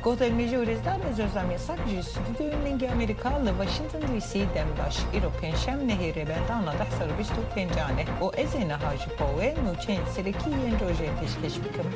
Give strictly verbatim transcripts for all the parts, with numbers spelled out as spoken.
Gotermeci urezdar ez özlem sakji stüdyo önünge Amerikalı Washington D C demdaş iro penşem nehire bendana dahsar bistu pencane o ezene hacı pove nuçen sereki yen roje peşkeş bikim.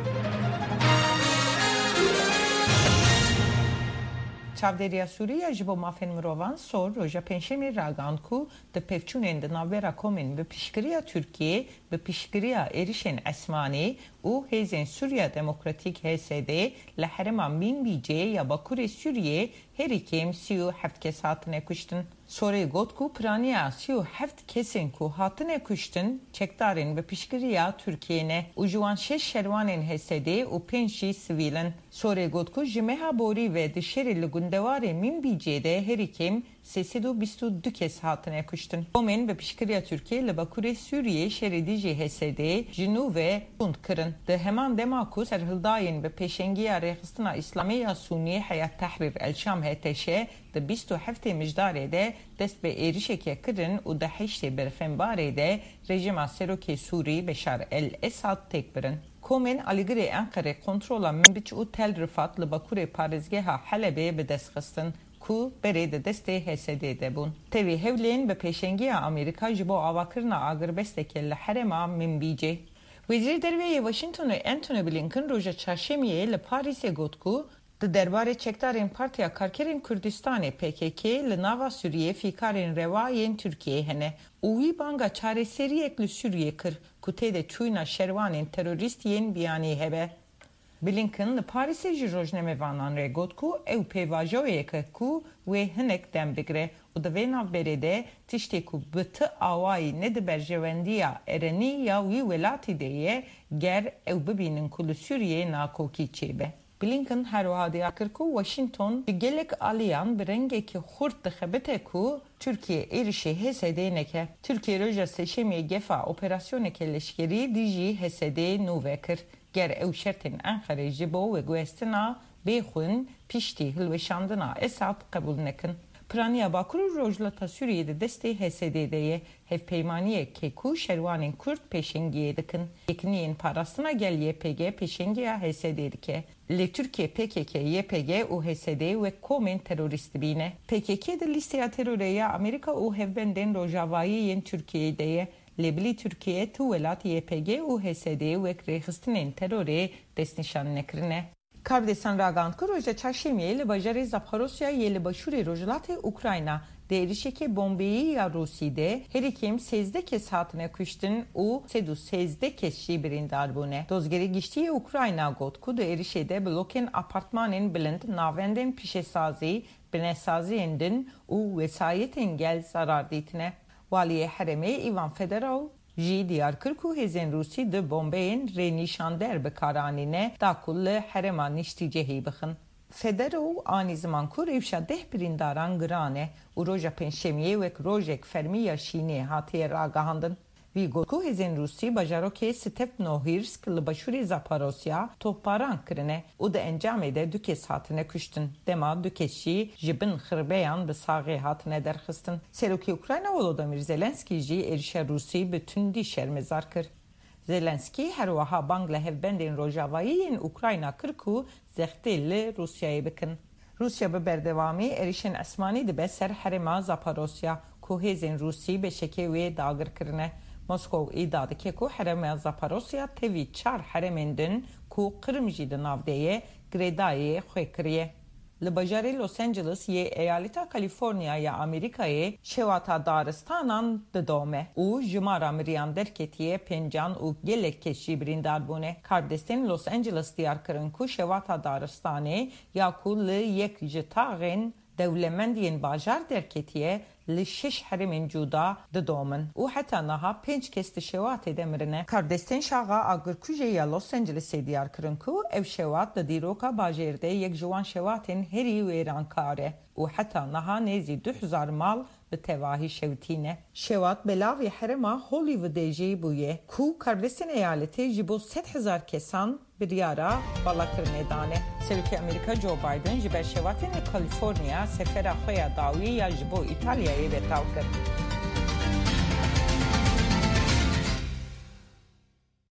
Çavderiya Suriye jibo mafen mirovan sor roja penşemi ragan ku de pevçunen de navera komen ve pişkiriya Türkiye ve pişkiriya erişen esmani u hezen Suriye Demokratik H S D lehrema min bice ya bakure Suriye her ikim siyo heft kes hatine kuştun. Sonra got ku praniya siyo heft kesin ku hatine kuştun çektarin ve pişkiriya Türkiye'ne ujuan şeş şervanin H S D u penşi sivilin. Sonra got ku jimeha bori ve dışarılı gundevare min bice de her ikim sesidu bistu dükes hatine kuştun. Komen ve pişkiriya Türkiye le bakure Suriye şeridici H S D jinu ve bund kırın. De hemen demaku serhildayin ve peşengiya rehistına İslamiya Suni Hayat Tahrir El-Şam H T Ş de bistu hefte mijdare de dest be erişeke kırın u da heşte berfen bare de rejima Seroke Suri Beşar el-Esad tekbirin. Komen aligre Ankara kontrola membiç u tel rifat le bakure parizgeha Halep'e bedestxistin. Ku bere de deste H S D'de bun. Tevi hevlin ve peşengiya Amerika jibo avakırna agırbestekelle harema minbice. Vezir derveye Washington'u Anthony Blinken roja çarşemiye ile Paris'e gotku de derbare çektarın partiya karkerin Kürdistan'e P K K le nava Suriye fikarin revayen Türkiye hene. Uvi banga çare seriyekli Suriye kır kutede çuyna şervanin terörist yen biyani hebe. Blinken le Paris'e jirojneme vanan re gotku ev pevajoye ku ve hinek dem bigre u da venav berede tişte ku bıtı avai ne de berjevendiya ereni ya vi velati deye ger ev bibinin kulu Suriye nakoki çebe. Blinken her vadi akır ku Washington gelek aliyan birengeki hurt dıxebete ku Türkiye erişe H S D neke. Türkiye roja seçemiye gefa operasyoneke leşkeri diji H S D nuvekir. Ger ev şertin Ankara jibo ve guestina bexun pişti hilveşandına Esad kabul nekin. Praniya Bakuru rojlata Suriye'de desteği H S D'ye hev peymaniye keku şervanin Kürt peşengiye dikin. Yekiniyen parasına gel Y P G peşengiye H S D'dike. Le Türkiye P K K, Y P G, U H S D ve komen teröristi bine. P K K'de listeye teröreye Amerika u hevbenden rojavayı yen Türkiye'deye. Lebli Türkiye tuvelat Y P G u H S D ve krehistinin teröre desnişan nekrine. Kardesan Ragantku roja çarşemiye ile bajare Zaporosya yeli başuri rojlate Ukrayna derişeke bombeyi ya Rusi'de her ikim sezde kes hatine kuştun u sedu sezde kes şibirin darbune. Dozgeri giştiye Ukrayna gotku da erişede bloken apartmanın bilind navenden pişesazi binesazi endin u vesayet gel zarar ditine. Valiye Hareme Ivan Fedorov ji Diyarbakır ku hezen Rusi de bombeyin re nişander be karanine dakulle harema nişticehi bixin. Fedorov ani zaman ku revşa deh birindaran grane u roja penşemiye ve rojek fermiya şine hatiye ragahandın. Vigo ku hezen Rusi bajaroke Stepnohirsk li başuri Zaporosya toparan kirine u da encamede dükes hatine kuştun. Dema dükeşi jibin xirbeyan bi sağı hatine derxistin. Seroki Ukrayna Volodymyr Zelenski ji erişe Rusi bütün di şermezar kir. Zelenski her vaha bangla hevbendin rojavayiyin Ukrayna kir ku zexteli Rusya'yı bikin. Rusya be berdevami erişen esmani dibe ser harema Zaporosya ku hezen Rusi beşeke ve dagir kirine. Moskov iddiadı ki ku harema Zaporosya tevi çar haramendin ku kırmızı navdeye gredaye xekriye. Li bajari Los Angeles ye eyaleta Kaliforniya ya Amerika'ye şevata daristanan didome. U jimara miriyan derketiye pencan u gelek keşi birindarbune. Kardesten Los Angeles diyarkırın ku şevata daristane ya ku li yek jitağın devlemendiyen bajar derketiye li şeş harimin cuda didomin. U hatta naha penç kesti şevat edemirine. Kardesten şağa agır kuje ya Los Angeles'e diyar kırın ku ev şevat da diroka bajerde yek juan şevatin heri ve rankare. U hatta naha nezi duhzar mal به تواهی شوتینه شوات بلاوی حرما هولیوودی جی بویه کو کردستان ایالتی جبو ست هزار کسان بریارا بالا کرنه دانه. سلوکی امریکا جو بایدن جبر شواتین کالیفورنیا سفر خویا داوی یا جبو ایتالیایی بتاو کرد.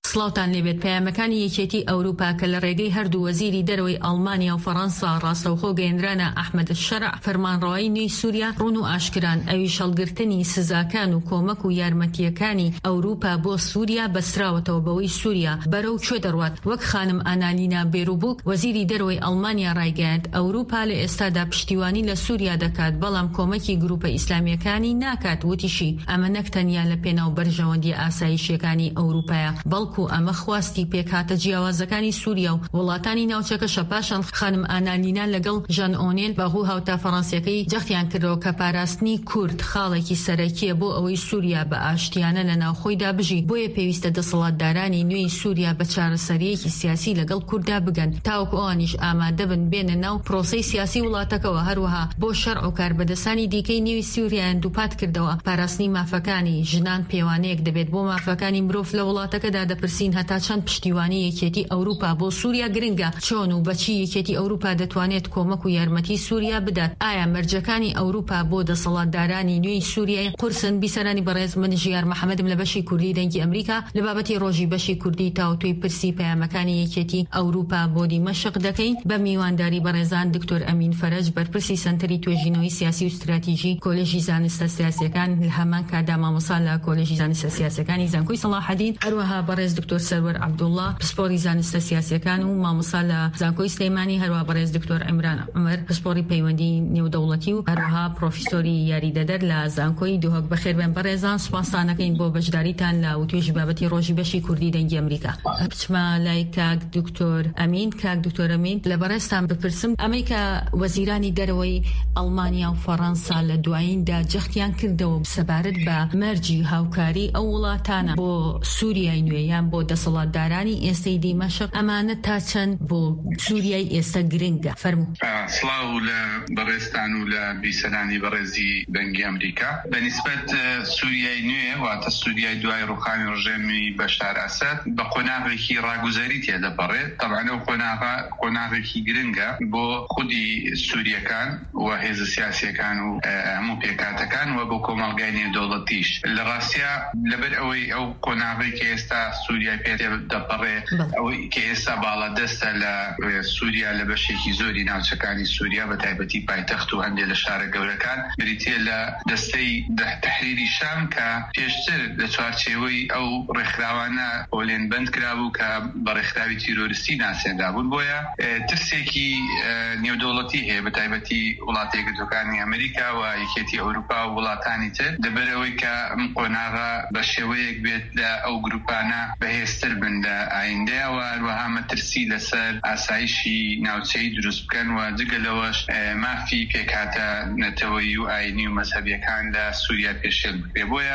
سڵاوتان لێبێت پەیامەکانی یەکێتی ئەوروپا کە لە ڕێگەی هەردوو وەزیری دەرەوەی ئەڵمانیا و فەڕەنسا ڕاستەوخۆ گەیەنرانە ئەحمەد شەرع فەرمانڕەوایی نوێی سووریا ڕوون و ئاشکران ئەوی شەڵگرتنی سزاکان و کۆمەک و یارمەتیەکانی ئەوروپا بۆ سووریا بەسراوەتەوە بەوەی سووریا بەرەو کوێ دەڕوات. وەک خانم ئانالینا بێروبوک وەزیری دەرەوەی ئەڵمانیا ڕایگەیاند ئەوروپا لە ئێستادا پشتیوانی لە سووریا دەکات بەڵام کۆمەکی گروپە ئیسلامیەکانی ناکات. وتیشی ئەمە نەک تەنیا لە پێناو بەرژەوەندی ئاسایشیەکانی ئەوروپایە بەڵکو ئەمە خواستی پێکهاتە جیاوازەکانی سووریا و وڵاتانی ناوچەکەشە. پاشان خانم ئانالینا لەگەڵ ژان ئۆنێل بەغوو هاوتا فەڕەنسیەکەی جەختیان کردەوە کە پاراستنی کورد خاڵێکی سەرەکیە بۆ ئەوەی سووریا بە ئاشتیانە لە ناوخۆیدا بژی. بۆیە پێویستە دەسەڵاتدارانی نوێی سووریا بە چارەسەریەکی سیاسی لەگەڵ کووردا بگەن تاوەکو ئەوانیش ئامادە بن بێنە ناو پرۆسەی سیاسی وڵاتەکەوە. هەروەها بۆ شەرع و کاربەدەستانی دیکەی نوێی سووریایان دووپات کردەوە. پاراستنی مافەکانی ژنان پێوانەیەک دەبێت بۆ مافەکانی مرۆڤ لە وڵاتەکەدا دەپرسین هەتا چەند پشتیوانی یەکێتی ئەوروپا بۆ سووریا گرنگە، چۆن و بەچی یەکێتی ئەوروپا دەتوانێت کۆمەک و یارمەتی سووریا بدات. ئایا مەرجەکانی ئەوروپا بۆ دەسەڵاتدارانی نوێی سووریای قورسن؟ بیسەرانی بەڕێز من ژیار محەممەدم لە بەشی کوردی دەنگی ئەمریکا لە بابەتی ڕۆژی بەشی کوردی تاوتوی پرسی پەیامەکانی یەکێتی ئەوروپا بۆ دیمەشق دەکەین بە میوانداری بەڕێزان دکتۆر ئەمین فەرەج بەرپرسی سەنتەری توێژینەوەی سیاسی و استراتیژی کۆلێژی زانستە سیاسیەکان لە هەمان کادا مامۆستا لە کۆلێژی زانستە سیاسیەکانی زانکۆی سەلاحەدین، هەروەها بەڕێز دکتۆر سەرور عەبدوڵڵا پسپۆری زانستە سیاسیەکان و مامۆستا لە زانکۆی سلەیمانی، هەروەها بەڕێز دکتۆر عیمران عومەر پسپۆری پەیوەندی نێودەوڵەتی و هەروەها پرۆفیسۆری یاریدەدەر لە زانکۆی دووهۆک. بەخێربێن بەڕێزان، سوپاسانەکەین بۆ بەشداریتان لە وتوێژی بابەتی ڕۆژی بەشی کوردی دەنگی ئەمریکا. بچمە لای کاک دکتۆر ئەمین. کاک دکتۆر ئەمین، لە بەڕێزتان بپرسم، ئەمەی کە وەزیرانی دەرەوەی ئەڵمانیا و فەڕەنسا لە دواییندا جەختیان کردەوە سەبارەت بە مەرجی هاوکاری ئەو وڵاتانە بۆ سووریای نوێ یان بۆ دەسەڵاتدارانی ئێستای دیمەشق، ئەمانە تا چەند بۆ سووریای ئێستا گرنگە؟ فەرموو. سڵاو لە بەڕێزتان و لە بیسەرانی بەڕێزی دەنگی ئەمریکا. بەنسبەت سووریای نوێ واتە سووریای دوای ڕوخانی ڕژێمی بەشار ئەسەد بە قۆناغێکی ڕاگوزەری تێدەپەڕێت. طبعاً ئەو قۆناغە قۆناغێکی گرنگە بۆ خودی سووریەکان و هێزە سیاسیەکان و هەموو پێکاتەکان و بۆ کۆمەڵگای نێودەوڵەتیش. لە ڕاستیە لەبەر ئەوەی ئەو قۆناغی کە ئێستا سووریا پێ دەپەڕێ، ئەوەی کە ئێستا باڵادەستە لە سووریا لە بەشێکی زۆری ناوچەکانی سووریا بە تایبەتی پایتەخت و هەندێک لە شارە گەورەکان بریتێ لە دەستەی تەحریری شام کە پێشتر لە چوارچێوەی ئەو ڕێکخراوانە ئۆلێن بەند کرابوو کە بە ڕێکخراوی تیرۆریستی ناسێندا بوون. بۆیە ترسێکی نێودەوڵەتی هەیە بە تایبەتی وڵاتە یەکگرتووەکانی ئەمریکا و یەکێتی ئەوروپا و وڵاتانی تر دەبەرەوەی کە ئەم قۆناغە بە شێوەیەک بێت لە ئەو گروپانە بەهێزتر بن لە ئایندەیەوە، هەروەها مەترسی لەسەر ئاسایشی ناوچەی دروست بکەن و جگەلەوەش مافی پێکهاتە نەتەوەیی و ئاینی و مەزهەبیەکان لە سووریا پێشێل بکرێ. بۆیە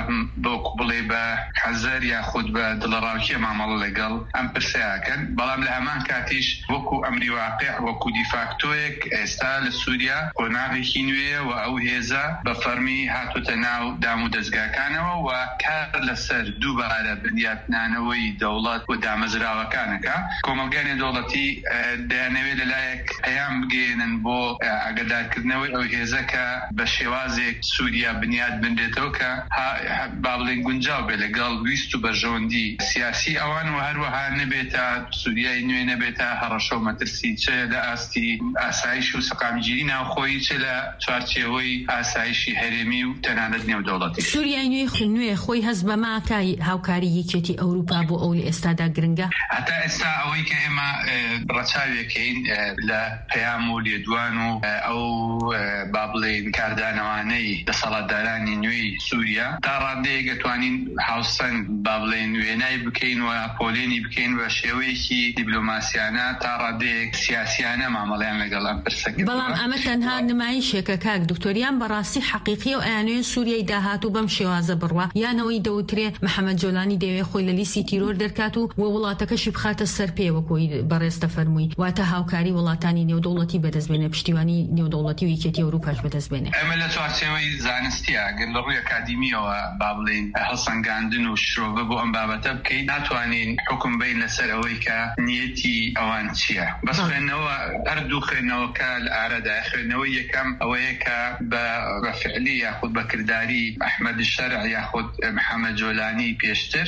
بۆکو بڵێ بە حەزەر یاخود بە دڵەڕاوکیە مامەڵە لەگەڵ ئەم پرسیاکەن. بەڵام لە هەمان کاتیش وەکو ئەمری واقع وەکو دیفاکتۆیەک ئێستا لە سووریا قۆناغێکی نوێیە و ئەو هێزە بە فەرمی هاتوتە ناو دام و دەستگاکانەوە و کار لەسەر دووبارە بنیاتنانەوەی دەوڵەت و دامەزراوەکانەکە. کۆمەلگای نێودەوڵەتی دەیانەوێت لەلایەک پەیام بگێنن بۆ ئاگادارکردنەوەی ئەو هێزە کە بە شێوازێک سووریا بنیات بندێتەوە کە با بڵێن گونجاو بێ لەگەڵ ویست و بەرژەوەندی سیاسی ئەوان و هەروەها نەبێتە سووریای نوێ نەبێتە هەڕەشە و مەترسی چ لە ئاستی ئاسایش و سەقامگیری ناوخۆیی چ لە چوارچێوەی ئاسایشی هەرێمی و تەنانەت نێودەوڵەتی. سووریای نوێ نوێ خۆی هەست بە ماکای هاوکاری یەکێتی ئەوروپا بۆ ئەو لە ئێستادا گرنگە. هەتا ئێستا ئەوەی کە ئێمە ڕەچاوێکین لە پەیام و لێدوان و ئەو با بڵێن کاردانەوانەی دەسەڵاتدارانی نوێی سووریا تا ڕادەیەک دەتوانین هاوسەنگ با بڵێن وێنای بکەین و پۆلێنی بکەین بە شێوەیەکی دیبلۆماسیانە تا ڕادەیەک سیاسیانە مامەڵیان لەگەڵ ئەم پرسەکە. بەڵام ئەمە تەنها نمایشێکە کاک دکتۆریان بەڕاستی حەقیقی و ئەیانوێ سووریای داهاتوو بەم شێوازە بڕوا یانەوەی دەوترێ محەممەد جۆلانی دەوێت خۆی لە لیستی تیرۆر دەرکات و وە وڵاتەکەشی بخاتە سەر پێوەکۆی بەڕێستە فەرمووی، واتە هاوکاری وڵاتانی نێودەوڵەتی بەدەستبێنە، پشتیوانی نێودەوڵەتی و یەکێتی ئەوروپاش بەدەستبێنێ. ئەمە لە چوارچێوەی زانستیە گەن لە ڕووی ئەکادیمیەوە با بڵێن هەڵسەنگاندن و شرۆڤە بۆ ئەم بابەتە بکەین، ناتوانین حکم بین لەسەر ئەوەی کە نیەتی ئەوان چییە. بەس خوێندنەوە هەردوو خوێندنەوەکە لە ئارەدا خوێندنەوەی یەکەم ئەوەیە کە بە فعلی یاخود بە کردداری ئەحمەد شەرع یاخود محەممەد جۆلانی پێشتر گۆڕان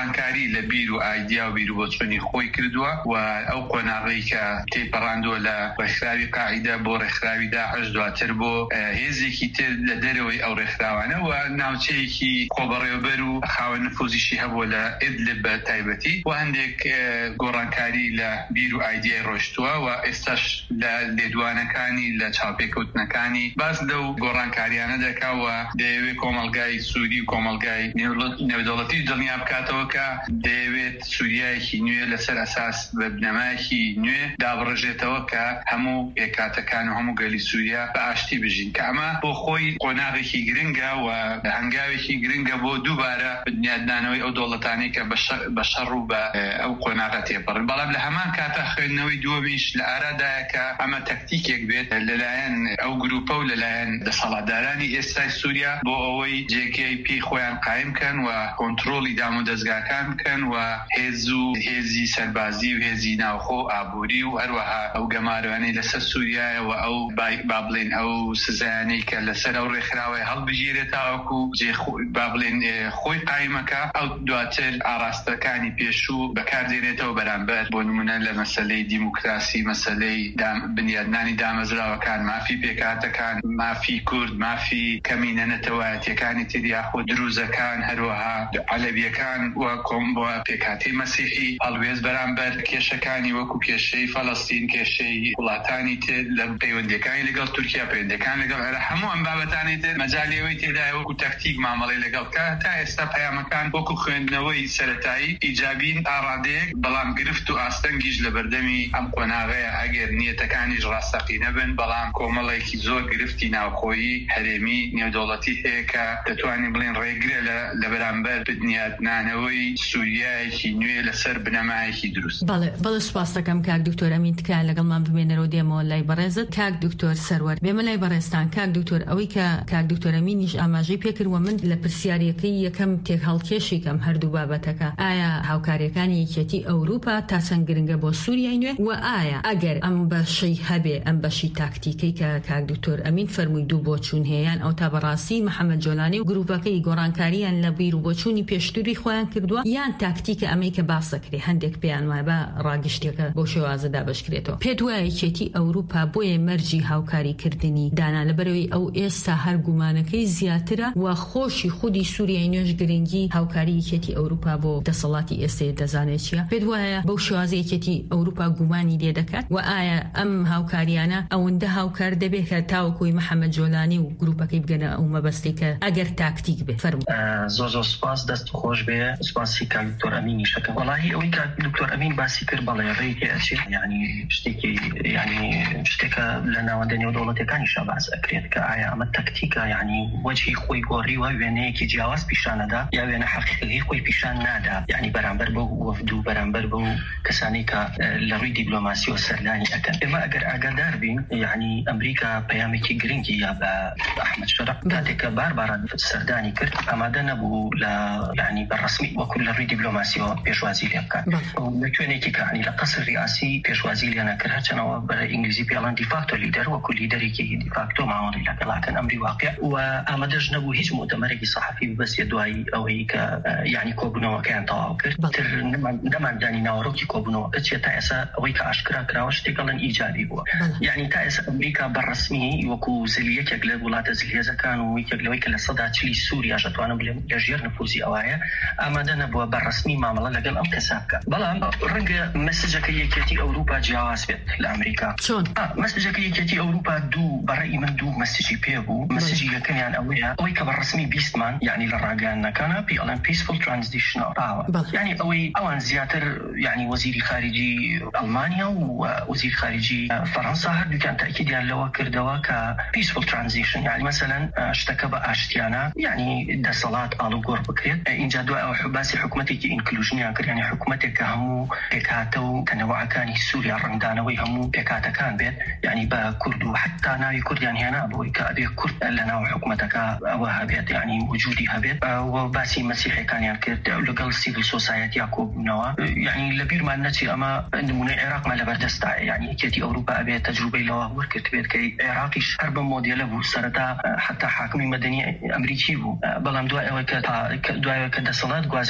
گۆڕانکاری لە بیر و ئایدیا و بیر و بۆچوونی خۆی کردووە و ئەو قۆناغی کە تێپەڕاندووە لە ڕێکخراوی قاعیدە بۆ ڕێکخراوی داعش دواتر بۆ هێزێکی تر لە دەرەوەی ئەو ڕێکخراوانە و ناوچەیەکی خۆبەڕێوەبەر و خاوەن نفوزیشی هەبووە لە ئیدلب بە تایبەتی و هەندێک گۆڕانکاری لە بیر و ئایدیای ڕۆشتووە و ئێستاش لە لێدوانەکانی لە چاپێکەوتنەکانی باس لەو گۆڕانکاریانە دەکاوە دەیەوێت کۆمەلگای سوودی و کۆمەلگای نێودەوڵەتی دڵنیا بکاتەوە کە دەیەوێت سوودیایەکی نوێ لەسەر ئەساس بە بنەمایەکی نوێ دابڕژێتەوە کە هەموو پێکاتەکان و هەموو گەلی سووریا بە ئاشتی بژین کە ئەمە بۆ خۆی قۆناغێکی گرنگە و هەنگاوێکی گرنگە بۆ دووبارە بنیاددانەوەی ئەو دۆڵەتانەی کە بە شەڕ و بە ئەو قۆناغە تێپەڕن بەڵام لە هەمان کاتە خوێندنەوەی دووەمیش لە ئارادایە کە ئەمە تەکتیکێک بێت لەلایەن ئەو گروپە و لەلایەن دەسەڵاتدارانی ئێستای سووریا بۆ ئەوەی جێگەی پێی خۆیان قایم بکەن و کۆنتڕۆڵی دام و دەستگاکان بکەن و هێز و هێزی سەربازی و هێزی ناوخۆ ئابووری و هەروەها ئەو گەماروانەی لەسەر سووریایە و ئەو با بڵێن ئەو سزایانەی کە لەسەر ئەو ڕێکخراوەی هەڵبژێرێت تاوەکو با بڵێن خۆی قایمەکە ئەو دواتر ئاراستەکانی پێشوو بەکاردێنێتەوە بەرامبەر بۆ نمونە لە مەسەلەی دیموکراسی مەسەلەی بنیادنانی دامەزراوەکان مافی پێکاتەکان مافی کورد مافی کەمینە نەتەوایەتیەکانی تریاخۆ دروزەکان هەروەها عەلەویەکان و کۆم بۆ پێکاتی مەسیحی هەڵوێز بەرامبەر کێشەکانی وەکو کێشەی فەڵەستین کێشەی وڵاتانی تر لە پەیوەندیەکانی لەگەڵ تورکیا پەیوەندیەکان لەگەڵ عێراق هەموو ئەم بابەتانی تر مەجالیەوەی تێدایە وەکو تەکتیک مامەڵەی لەگەڵ کە تا ئێستا پەیامەکان وەکو خوێندنەوەی سەرەتایی ئیجابین ئاڕادەیەک بەڵام گرفت و ئاستەنگیش لە بەردەمی ئەم قۆناغەیە ئەگەر نیەتەکانیش ڕاستەقینە بن بەڵام کۆمەڵێکی زۆر گرفتی ناوخۆیی هەرێمی نێودەوڵەتی هەیە کە دەتوانین بڵێن ڕێگرێ لە بەرامبەر بنیادنانەوەی سووریایەکی نوێ لەسەر بنەمایەکی دروست. بەڵێ بەڵێ سوپاس دەکەم کاک دکتۆر ئەمین تکایە لەگەڵمان ببێنەرەوە دێمەوە لای بەڕێزت کاک دکتۆر سەروەر بێمە لای بەڕێستان کاک دکتۆر ئەوەی کە کاک دکتۆر ئەمینیش ئاماژەی پێکردووە من لە پرسیارەکەی یەکەم تێک هەڵکێشی کەم هەردوو بابەتەکە ئایا هاوکاریەکانی یەکێتی ئەوروپا تا چەند گرنگە بۆ سووریای نوێ و ئایا ئەگەر ئەم بەشەی هەبێ ئەم بەشی تاکتیکەی کە کاک دکتۆر ئەمین فەرمووی دوو بۆچوون هەیەیان ئەو تا بەڕاستی محەممەد جۆلانی و گروپەکەی گۆڕانکاریان لە بیر و بۆچوونی پێشتوری خۆیان کردووە یان تاکتیکە ئەمەی کە باسەکرێ هەندێک پێیان وایە بە ڕاگشتێکە بۆ شێوازەدا بەشکرێتەوە پێت وایە یەکێتی ئەوروپا بۆیە مەرجی هاوکاریکردنی دانا لەبەرەوەی ئەو ئێستا هەر گومانەکەی زیاترە و خۆشی خودی سووریای نوێژ گرنگی هاوکاری یەکێتی ئەوروپا بۆ دەسەڵاتی ئێستەیە دەزانێت چیە پێت وایە بەو شێوازە یەکێتی ئەوروپا گومانی لێ دەکات و ئایا ئەم هاوکاریانە ئەوەندە هاوکار دەبێت کە تاوەکوی محەممەد جۆلانی و گروپەکەی بگەنە ئەو مەبەستی کە ئەگەر تاکتیک بێ فەرموو. زۆر زۆر سپاس دەست خۆش بێ سپاسی کاک دکتۆر ئەمینی شەکەم وەڵاهی ئەوەی کاک دکتۆر ئەمین باسی کرد بەڵێ ڕێی ئەچێت یعنی شتێکی یعنی شتێکە لە ناوەندە نێودەوڵەتیەکانیشە باس ئەکرێت کە ئایا ئەمە تەکتیکە یعنی وەجهی خۆی گۆڕیوە وێنەیەکی جیاواز پیشانەدا یا وێنە حەقیقی خۆی پیشان نادا یعنی بەرامبەر بەو وەفد و بەرامبەر بەو کەسانی کە لە ڕووی دیپلۆماسی و سەردانی ئەکەن ئێمە ئەگەر ئاگادار بین یعنی ئەمریکا پەیامێکی گرنگی یا بە ئەحمەد شەرع کاتێککە بارباران سەردانی کرد ئامادە نەبوو لە یعنی بەڕسمی وەکو لە ڕووی دیپلۆماسیەوە پێشوازی لێ بکات لە کوێنێکی کە ینی لە قەسر ریاسی پێشوازی لێ نەکرد هەرچەنەوە بە ئینگلیزی پێڵەن دیفاکتۆ لیدەر وەکو لیدەرێکی دیفاکتۆ ماوەڵی لەگەڵاکەن ئەمری واقع و ئامادەش نەبوو هیچ مؤتەمەرێکی صحفی ببەستێ دوایی ئەوەی کە یعنی کۆبوونەوەکەیان تەواو کرد تر نەماندانی ناوەڕۆکی کۆبوونەوەکە چێت تا ئێستا ئەوەی کە ئاشکرا کراوە شتێکەڵەن ئیجابی بووە یعنی تا ئێستا ئەمریکا بەڕسمی وەکو زلیەکێک لە وڵاتە زلهێزەکان و یەکێک لەوەی کە لە سەدا چلی سووریا ئەتوانم بڵێم لە ژێر نفوزی ئەوایە ئامادە نەبووە بەڕسمی مامەڵە لەگەڵ ئەم کەسا بکە بەڵام ڕەنگە مەسەجەکە یەکێتی ئەوروپا جیاواز بێت لە ئەمریکا چۆن مەسەجەکە یەکێتی ئەوروپا دوو بەڕێی من دوو مەسەجی پێبوو مەسەجی یەکەمیان ئەوەیە ئەوەی کە بەڕسمی بیستمان یعنی لە ڕاگەیاندنەکانە پێ ئەڵێن پیسفول ترانزیشنال پاوە یعنی ئەوەی ئەوان زیاتر یعنی وەزیری خارجی ئەڵمانیا و وەزیر خارجی فەڕەنسا هەردووکیان تاکیدیان لەوە کردەوە کە پیسفول ترانزیشن یعنی مەسەلەن شتەکە بە ئاشتیانە یعنی دەسەڵات ئاڵوگۆڕ بکرێت اینجا دوای ئەو باسی حکوومەتێکی ئینکلوژنیان کرد یعنی حکوومەتێک کە هەموو پێکهاتە و تەنەوعەکانی سووریا ڕنگدانەوەی هەموو پێکاتەکان بێت یعنی بە کورد و حتا ناوی کوردیان هێنا بۆی کە ئەبێ کورد لە ناو حکوومەتەکە ئەوە هەبێت یعنی وجودی هەبێت و باسی مەسیحەکانیان کرد لەگەڵ سیڤیل سۆسایەتیا کۆبوونەوە یعنی لە بیرمان نەچی ئەمە نمونەی عێراقمان لەبەردەستە یعنی یەکێتی ئەوروپا ئەبێت تەجروبەی لەوە وەرگرت بێت کە عێراقیش هەر بە مۆدێلە بوو سەرەتا حتا حاکمی مەدەنی ئەمریکی بوو بەڵام دوای ئەوەی کە دوایەوە کە دەسەڵات گوازرا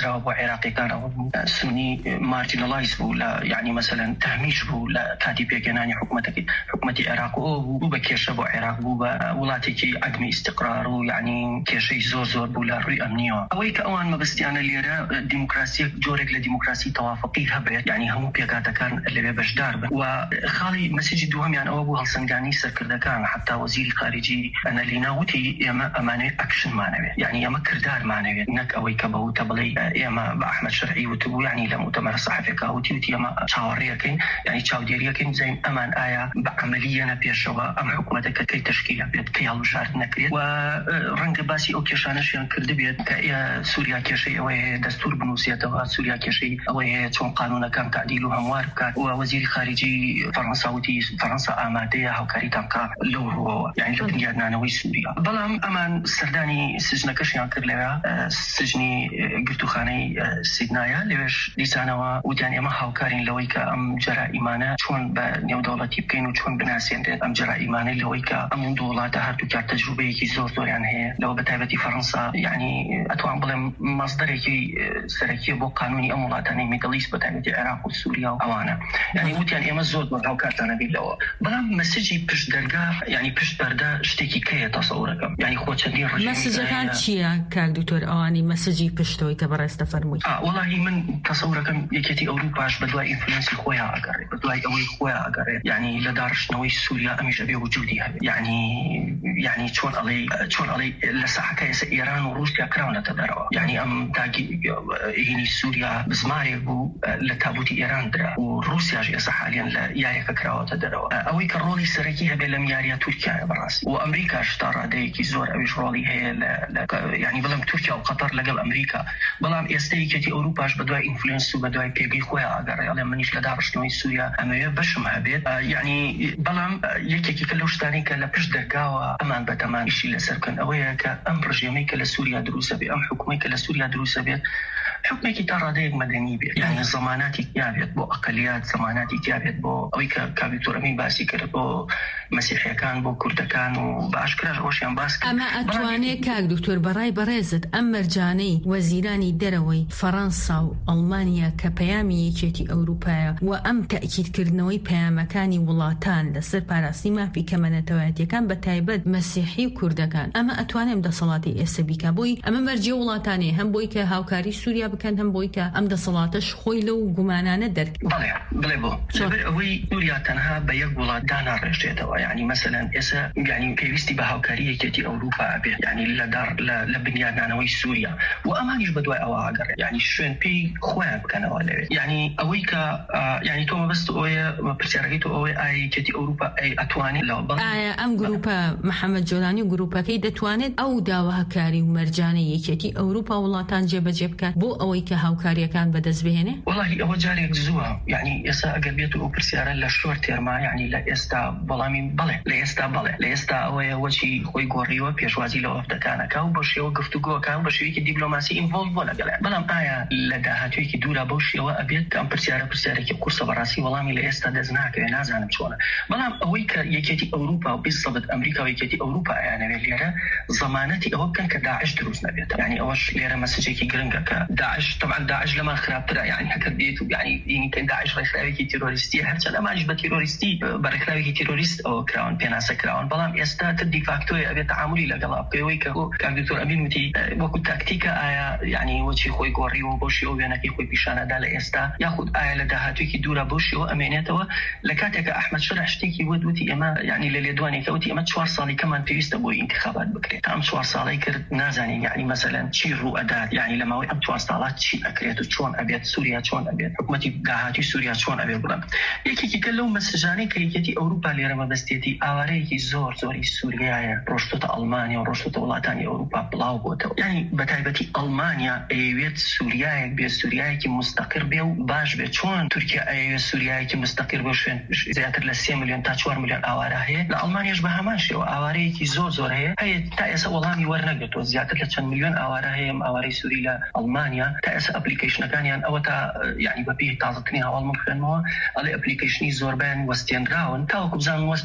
دراوە بۆ عێراقیەکانەوە سنی مارجینالاایز بوو لە یعنی مثلا تهمیش بوو لە کاتی پێکێنانی حکوومەتەکەی حکوومەتی عێراق و بوو بە کێشە بۆ عێراق بوو بە وڵاتێکی عەدمی استقرار و یعنی کێشەی زۆر زۆر بوو لە ڕووی ئەمنیەوە. ئەوەی کە ئەوان مەبەستیانە لێرە دیموکراسی جۆرێک لە دیموکراسی تەوافقی هەبێت، یعنی هەموو پێکاتەکان لەوێ بەشدار بن. و خاڵی مەسیجی دووەمیان ئەوە بوو هەڵسەنگانی سەرکردەکان، حتا وەزیری خارجی ئەنەلینا وتی ئێمە ئەمانەوێت ئەکشنمانەوێت، یعنی ئەمە کردارمانەوێت، نەک ئەوەی کە بەوتە بڵێ ئێمە بە ئەحمەد شەرعی وتبوو، یعنی لە مؤتەمەرە سەحەفێکا وتی وتی ئەمە چاوەڕێیەکەین، یعنی چاودێریەکەین زەین ئەمان ئایا بە عەمەلیەنە پێشەوە ئەم حکوومەتەکە کەی تەشکیل بێت، کەی هەڵبژارد نەکرێت. و ڕەنگە باسی ئەو کێشانەشیان کرد بێت کە سووریا کێشەی ئەوەیە دەستور بنووسێتەوە، سووریا کێشەی ئەوەیە چۆن قانونەکان تعدیل و هەموار بکات. و وەزیری خارجی فەڕەنسا وتی فەڕەنسا ئامادەیە هاوکاریتان بکا لەو ڕۆوەوە، یعنی لە بنیادنانەوەی سووریا. بەڵام ئەمان سەردانی سجنەکەشیان کرد لەوێ، سجنی گرتوخانەی سیدنایە، لەوێش دیسانەوە وتیان ئێمە هاوکارین لەوەی کە ئەم جەرائیمانە چۆن بە نێودەوڵەتی بکەین و چۆن بناسێنرێت ئەم جەرائیمانەی لەوەی کە ئەم دوو وڵاتە هەردووکیان تەجروبەیەکی زۆر زۆریان هەیە لەوە بە تایبەتی فەڕەنسا، یعنی ئەتوان بڵێم مەصدەرێکی سەرەکیە بۆ قانونی ئەم وڵاتانەی میدڵ ئیست بە تایبەتی عێراق و سووریا و ئەوانە، یعنی وتیان ئێمە زۆر بۆ هاوکارتانە بین لەوە. بەڵام مەسیجی پشت دەرگا یعنی پشت پەردە شتێکی کەیە تەسەورەکەم، یعنی خۆ چەندین ڕژیم مەسیجەکان چییە کاک دکتۆر ئەوانی مەسیجی پشتەوەی کە بەڕێستە فەرمووی؟ وەڵاهی من تەسەورەکەم یەکێتی ئەوروپاش بە دوای ئینفلوئنسی خۆیان ئەگەڕێت، بە دوای ئەوەی خۆیان ئەگەڕێت، یعنی لە داڕشتنەوەی سووریا ئەمیش ئەبێ وجودی هەبێت، یعنی یعنی چۆن ئەڵێ چۆن ئەڵێ لە ساحەکە ئێستا ئێران و رووسیا کراونەتە دەرەوە، یعنی ئەم تاگی هینی سووریا بزمارێک بوو لە تابوتی ئێران درا و رووسیاش ئێستا حالیان لە یاریەکە کراوەتە دەرەوە. ئەوەی کە ڕۆڵی سەرەکی هەبێت لەم یاریە تورکیایە بەڕاستی، و ئەمریکاش تا ڕادەیەکی زۆر ئەویش ڕۆڵی هەیە یعنی بڵێم تورکیا و قەتەر لەگەڵ ئەمریکا. بەڵام ئێستا یەکێتی ئەوروپاش بە دوای ئینفلوئنس و بە دوای پێگەی خۆیان ئاگەڕێ، ئەڵێ منیش لە داڕشتنەوەی سووریا ئەمەوێ بەشم هەبێت، یعنی بەڵام یەکێکی کە لەو شتانی کە لە پشت دەرگاوە ئەمان بەتەمان ئیشی لەسەر بکەن ئەوەیە کە ئەم ڕژێمەی کە لە سووریا دروستە بێت، ئەم حکومەی کە لە سووریا دروستە بێت حکومێکی تا ڕادەیەک مەدەنی بێت، یعنی زەماناتی تیابێت بۆ ئەقەلیات، زەماناتی تیابێت بۆ ئەوەی کە کاک دکتۆر ئەمین باسی کرد بۆ مەسیحیەکان، بۆ کوردەکان و بە ئاشکراش ئەوەشیان باس کرد. ئەمە ئەتوانێت کاک دکتۆر بەڕای بەڕێزت ئەم مەرجانەی وەزیرانی دەرەوەی فەڕەنسا و ئەڵمانیا کە پەیامی یەکێتی ئەوروپایە و ئەم تەئکیدکردنەوەی پەیامەکانی وڵاتان لەسەر پاراستنی مافی کەمەنەتەوایەتیەکان بە تایبەت مەسیحی و کوردەکان، ئەمە ئەتوانێت دەسەڵاتی ئێستا بیکا بۆی ئەمە مەرجێ وڵاتانەیە، هەم بۆی کە هاوکاری سووریا بکەن، هەم بۆی کە ئەم دەسەڵاتەش خۆی لەو گومانانە دەرکەن. بەڵێ بڵێ بۆ لەبەر ئەوەی سووریا تەنها بە یەک وڵات داناڕێژێتەوە، یعنی مەسەلەن ئێستا یعنی پێویستی بە هاوکاری یەکێتی ئەوروپا ئەبێت، یعنی لە دار لە بنیادنانەوەی سووریا و ئەمانیش بە دوای ئەوە ئاگەڕێت، یعنی شوێن پێی خۆیان بکەنەوە لەوێ. یعنی ئەوەی کە یعنی تۆ مەبەست ئەوەیە پرسیارەکەی تۆ ئەوەی ئایا یەکێتی ئەوروپا ئەی ئەتوانێت لەوە بڵێت ئایا ئەم گروپە محەممەد جۆلانی و گروپەکەی دەتوانێت ئەو داواکاری و مەرجانەی یەکێتی ئەوروپا وڵاتان جێبەجێ بکات بۆ ئەوەی کە هاوکاریەکان بەدەست بهێنێ؟ وەڵاهی ئەوە جارێک زووە، یعنی ئێستا ئەگەر بێت و پرسیارە لە شۆر تێرما، یعنی لە ئێستا بەڵامی بڵێ لە ئێستا بڵێ لە ئێستا ئەوەیە وەچی خۆی گۆڕیوە پێشوازی لە وەفدەکانەکە و بە شێوە گفتوگۆکان بە شێوەیەکی دیپلۆماسی ئینڤۆڵڤ بۆ لەگەڵ. بەڵام ئایا لە داهاتوویەکی دوورە بەو شێوە ئەبێت کە ئەم پرسیارە پرسیارێکی قورسە بەڕاستی وەڵامی لە ئێستا دەست ناکەوێت، نازانم چۆنە. بەڵام ئەوەی کە یەکێتی ئەوروپا و بیست سەد ئەمریکا و یەکێتی ئەوروپا ئەیانەوێت لێرە زەمانەتی ئەوە بکەن کە داعش دروست نەبێت، یعنی ئەوەش لێرە مەسەجێکی گرنگە کە داعش طبعا داعش لەمان خراپترە، یعنی هەکە بێت و یعنی اینی کە داعش ڕێکخراوێکی تیرۆریستی هەرچەند ئەمانیش بە تیرۆریستی بە ڕێکخراوێکی تیرۆریست ئەوە کراون پێناسە کراون، بەڵام ئێستا تر دیفاکتۆی ئەبێت تعاملی لەگەڵا بکەوەی کە کاک دکتۆر ئەمین وتی وەکو تاکتیکە ئایا یعنی وەچی خۆی گۆڕیوە بۆ شێوە وێنەکەی خۆی پیشانەدا لە ئێستا، یاخود ئایا لە داهاتوویەکی دوورە بۆ شێوە ئەمێنێتەوە لە کاتێکە ئەحمەد شەرع شتێکی وت وتی ئێمە یعنی لە لێدوانێکە وتی ئەمە چوار ساڵی کەمان پێویستە بۆ ئینتخابات بکرێت، ئەم چوار ساڵی کرد نازانین یعنی مەسەلەن چی ڕوو ئەدات، یعنی لە ماوەی ئەم چوار ساڵات چی ئەکرێت و چۆن ئەبێت سووریا چۆن ئەبێت، حکومەتی داهاتی سووریا چۆن ئەبێت. بڵێم یەکێکی کە لەو مەسەجانەی کە یەکێتی ئەوروپا لێرە مەبەستێتی ئاوارەیەکی زۆر زۆری سووریایە ڕۆشتۆتە ئەڵمانیا و ڕۆشتۆتە وڵاتانی ئەوروپا بڵاو بۆتەوە، یعنی بەتایبەتی ئەڵمانیا ئەیەوێت سووریایەک بێ، سووریایەکی مستەقر بێ و باش بێت، چۆن تورکیا ئەیەوێت سووریایەکی مستەقر بێ شوێن زیاتر لە سێ ملیۆن تا چوار ملیۆن ئاوارە هەیە، لە ئەڵمانیاش بە هەمان شێوە ئاوارەیەکی زۆر زۆر هەیە هەیە تا ئێستا وەڵامی وەرنەگرێتەوە، زیاتر لە چەند ملیۆن ئاوارە هەیە ئاوارەی سووری لە ئەڵمانیا، تا ئێستا ئەپلیکیشنەکانیان ئەوە تا یعنی بەپێی تازەترین هەواڵ من خوێنمەوە ئەڵێ ئەپلیکیشنی زۆربیان وەستێنراون، تاوەکو بزانم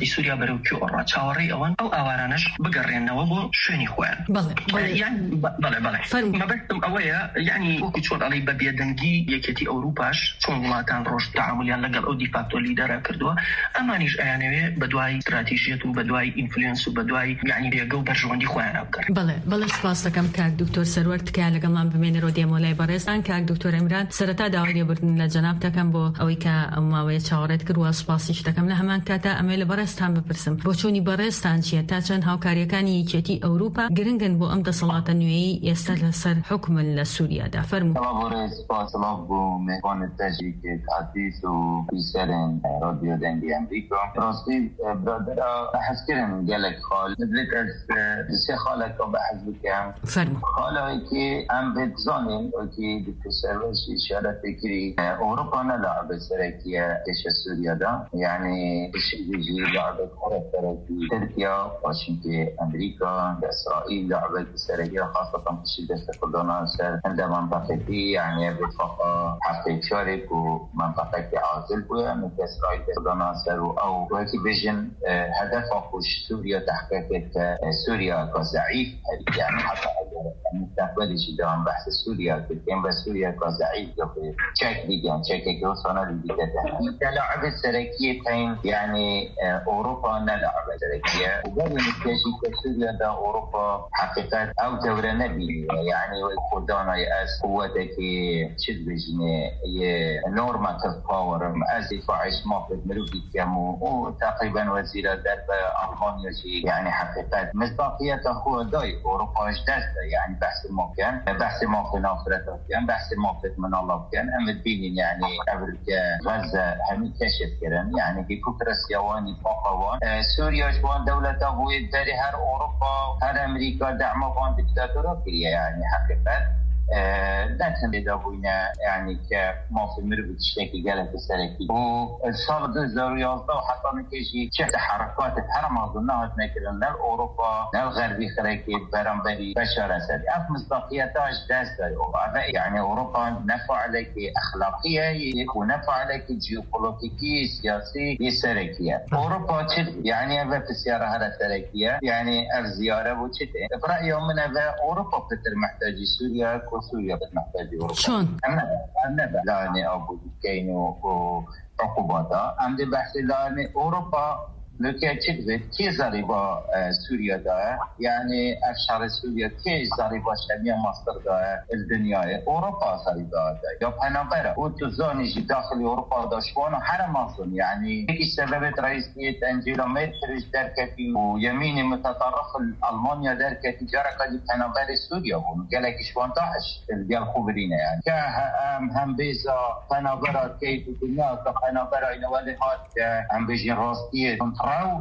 وڵاتی سووریا بەرەو کیۆڕا چاوەڕێی ئەوەن ئەو ئاوارانش بگەڕێنەوە بۆ شوێنی خۆیان. بەڵێ بەڵێ مەبەستم ئەوەیە یعنی وەکو چۆن ئەڵێ بە بێدەنگی یەکێتی ئەوروپاش چۆن وڵاتان ڕۆژ تعاملیان لەگەڵ ئەو دیفاکتۆ لیدەرە کردووە ئەمانیش ئەیانەوێ بە دوای استراتیژیەت و بە دوای ئینفلوئنس و بە دوای یعنی بێگە و بەرژەوەندی خۆیان بکەن. بەڵێ بەڵێ سپاس دەکەم کاک دکتۆر سەروەر تکایە لەگەڵمان بمێنەرەوە دێمۆلای بەڕێستان. کاک دکتۆر ئەمران سەرەتا داوای لێبوردن لە جەناب دەکەم بۆ ئەوەی کە ئەو ماوەیە چاوەڕێت کردووە سپاسیش دەکەم. لە هەمان کاتا ئەمێ لە بەڕێستان بپرسم بۆ چۆنی بەڕێستان چییە تا چەند هاوکاریەکانی یەکێتی ئەوروپا گرنگن بۆ ئەم دەسەڵاتە نوێی ئێستا لەسەر حکومن لە سووریادا. فەرموو. عزیز و بیسرین رادیو دنگی امریکا راستی برادرها بحث کردن گلک خال مدلت از سه خاله که بحث بکم خاله که هم بتزانیم و که دکتر سروش اشاره فکری اوروپا نلعب سرکیه کش سوریا دا یعنی بشیدی لعب خورد سرکی ترکیا باشین که امریکا اسرائیل لعب سرکیه خاصة بشید استفادان سر عند منطقتی یعنی بتفاقا هفته شارک و منطقه که عازل بوده مثل اسرائیل استفادان سر و او وقتی بجن هدف خوش سوریا تحقیق سوریا که ضعیف یعنی حتی مستقبلی شده هم بحث سوریا که کم به سوریا که ضعیف یا به چک دیگن چکه که اصلا دیگه ده لعب سرکیه تین یعنی اوروپا نلعب سرکیه و بلی نتیجی که سوریا ده اوروپا حقیقت او دوره نبیه یعنی خودانای از قوته که چیز بجنه یه نورماتیف پاور از دفاعش موقع مروفی کم و تقریبا وزیر درب آلمانیا يعني حقيقة مصداقية هو داي أوروبا جدازة يعني بحث الممكن بحث الممكن آخرته كان بحث الممكن من الله كان أمد بيني يعني أمريكا غزة همي كشف كرن يعني بكثرة سيواني فاقوان سوريا جوان دولة أبوي داري هر أوروبا هر أمريكا دعم وان دكتاتورة كريا يعني حقيقة لكن لدابوينا يعني كما في مربط الشيكي قالت السلكي والصالة دوزار يازده وحتى نكيشي شفت حركات الحرم أظنها تنكرن نال أوروبا نال غربي خليكي برنبري بشار أسد أف مصداقيتها جداز داري يعني أوروبا نفع عليك أخلاقية ونفع عليك جيوبوليتيكي سياسي يسركية أوروبا يعني أفا في السيارة هذا سركية يعني أف زيارة وشتين برأيهم من أفا أوروبا بتر محتاجي سوريا سوريا بتحتاج أوروبا. شلون؟ أنا أنا بلاني أبو كينو وعقوباتها. عندي بحث لاني أوروبا لكن تجد كي زريبة سوريا ده يعني أشهر سوريا كي زريبة شبيه مصدر ده الدنيا أوروبا زريبة ده يا بنابرة وتزاني داخل أوروبا ده شوانه حرم أصلا يعني هيك سببت رئيسية أنجيلا ميركل دركتي ويميني متطرف ألمانيا دركتي جرى قد بنابرة سوريا وقالك شوان داعش الجال خبرينا يعني كهم هم بيزا بنابرة كيف الدنيا كبنابرة إلى ولهات هم بيجي راستية راو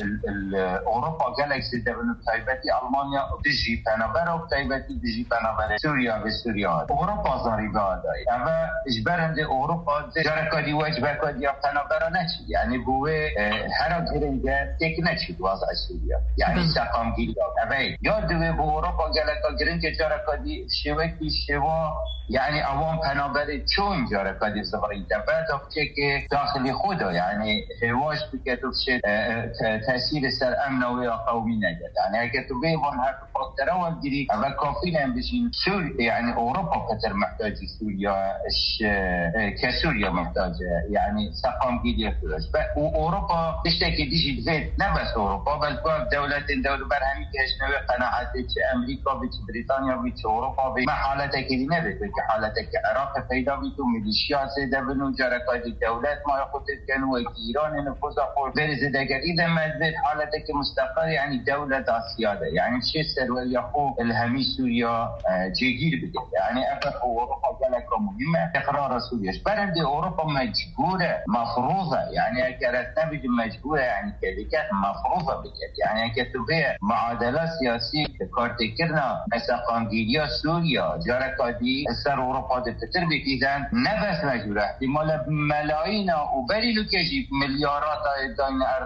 أوروبا جالكسي دبلو تايبتي ألمانيا تجي بنابرة وتايبتي تجي بنابرة سوريا بسوريا أوروبا زريبة داي أما إجبارهم أوروبا جركا دي واجبكا دي بنابرة نشي يعني بوه هرم جرنجا تك نشي وضع سوريا يعني ساقام جيدا أبي يادوه بأوروبا جالكا جرنجا جركا دي شوكي شوا يعني أوام بنابرة چون جركا دي زبري دبات أفتك داخل خودا يعني هواش بكتب شد تأثير سر أمن ويا قومي نجد يعني أكيد بيبون هذا الفترة والجري أما كافينا بشين سوريا يعني أوروبا كتر محتاجة سوريا إش كسوريا محتاجة يعني سقام جديد فلوس وأوروبا تشتكي ديجي زيت نبس أوروبا بل كل دولة دولة برهمي كهشنا قناعتك أمريكا بيت بريطانيا بيت أوروبا بما حالتك دي نبت حالتك العراق فيدا بيتو ميليشيا سيدا بنو جركات الدولات ما يقول كانوا إيران نفوذ أقول برزد إذا ما تبت حالتك مستقر يعني دولة سيادة يعني شيء سر يخو الهمي سوريا جيجير بده يعني أفق أوروبا جالك مهمة إقرار سوريا برد أوروبا مجبورة مفروضة يعني كانت نبي مجبورة يعني كذلك مفروضة بكت يعني كتبه معادلة سياسية كارتكرنا مثل قانجيليا سوريا جاركادي سر أوروبا تتر بكيدان نبس مجبورة احتمال ملايين وبري لكيجي مليارات داين أرض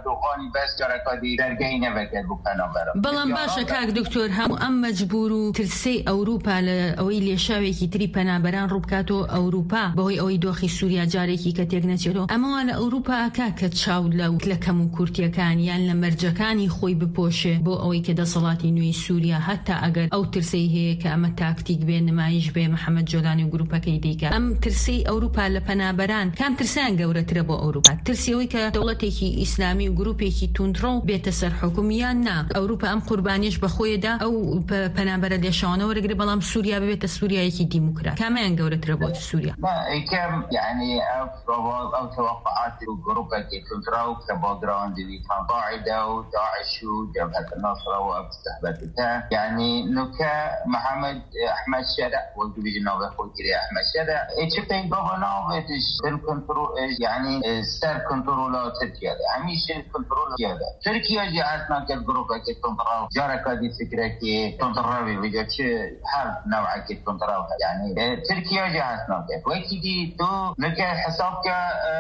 اردوغانی بس جارکادی درگەی نەبێت بۆ پەنابەرە. بەڵام باشە کاک دکتۆر هەموو ئەم مەجبور و ترسەی ئەوروپا لە ئەوەی لێشاوێکی تری پەنابەران ڕووبکاتەوە ئەوروپا بەهۆی ئەوەی دۆخی سووریا جارێکی کە تێک نەچێتەوە ئەمەوە لە ئەوروپا ئاکا کە چاو لە کەم و کورتیەکان یان لە مەرجەکانی خۆی بپۆشێ بۆ ئەوەی کە دەسەڵاتی نوێی سووریا هەتا ئەگەر ئەو ترسەی هەیە کە ئەمە تاکتیک بێ نمایش بێ محەممەد جۆلانی و گروپەکەی دیکە ئەم ترسەی ئەوروپا لە پەنابەران کام ترسیان گەورەترە بۆ ئەوروپا ترسیەوەی کە دەوڵەتێکی ئیسلامی و گروپێکی توندڕۆ بێتە سەر حکومیان نا ئەوروپا ئەم قوربانیش بەخۆیدا ئەو پەنابەرە لێشانەوە وەرەگرێ بەڵام سووریا ببێتە سووریایەکی دیموکرات کامیان گەورەترە بۆ سووریا كم يعني أو توقعات جروبك كنتراو كباغراوند كان قاعدة وداعش وجبهة النصرة واستهبتها يعني نكا محمد أحمد شرع والجبهة النوبة كري أحمد شرع إيشتين جوفناو بيتش كنترول يعني سر كنترولات تركيا هميش كنترول تركيا تركيا جاءتنا كجروبك كنتراو جارك هذه فكرة كي كنتراوي بيجي هل نوع كي كنتراو يعني تركيا جاءتنا وكذي تو نكا حساب ك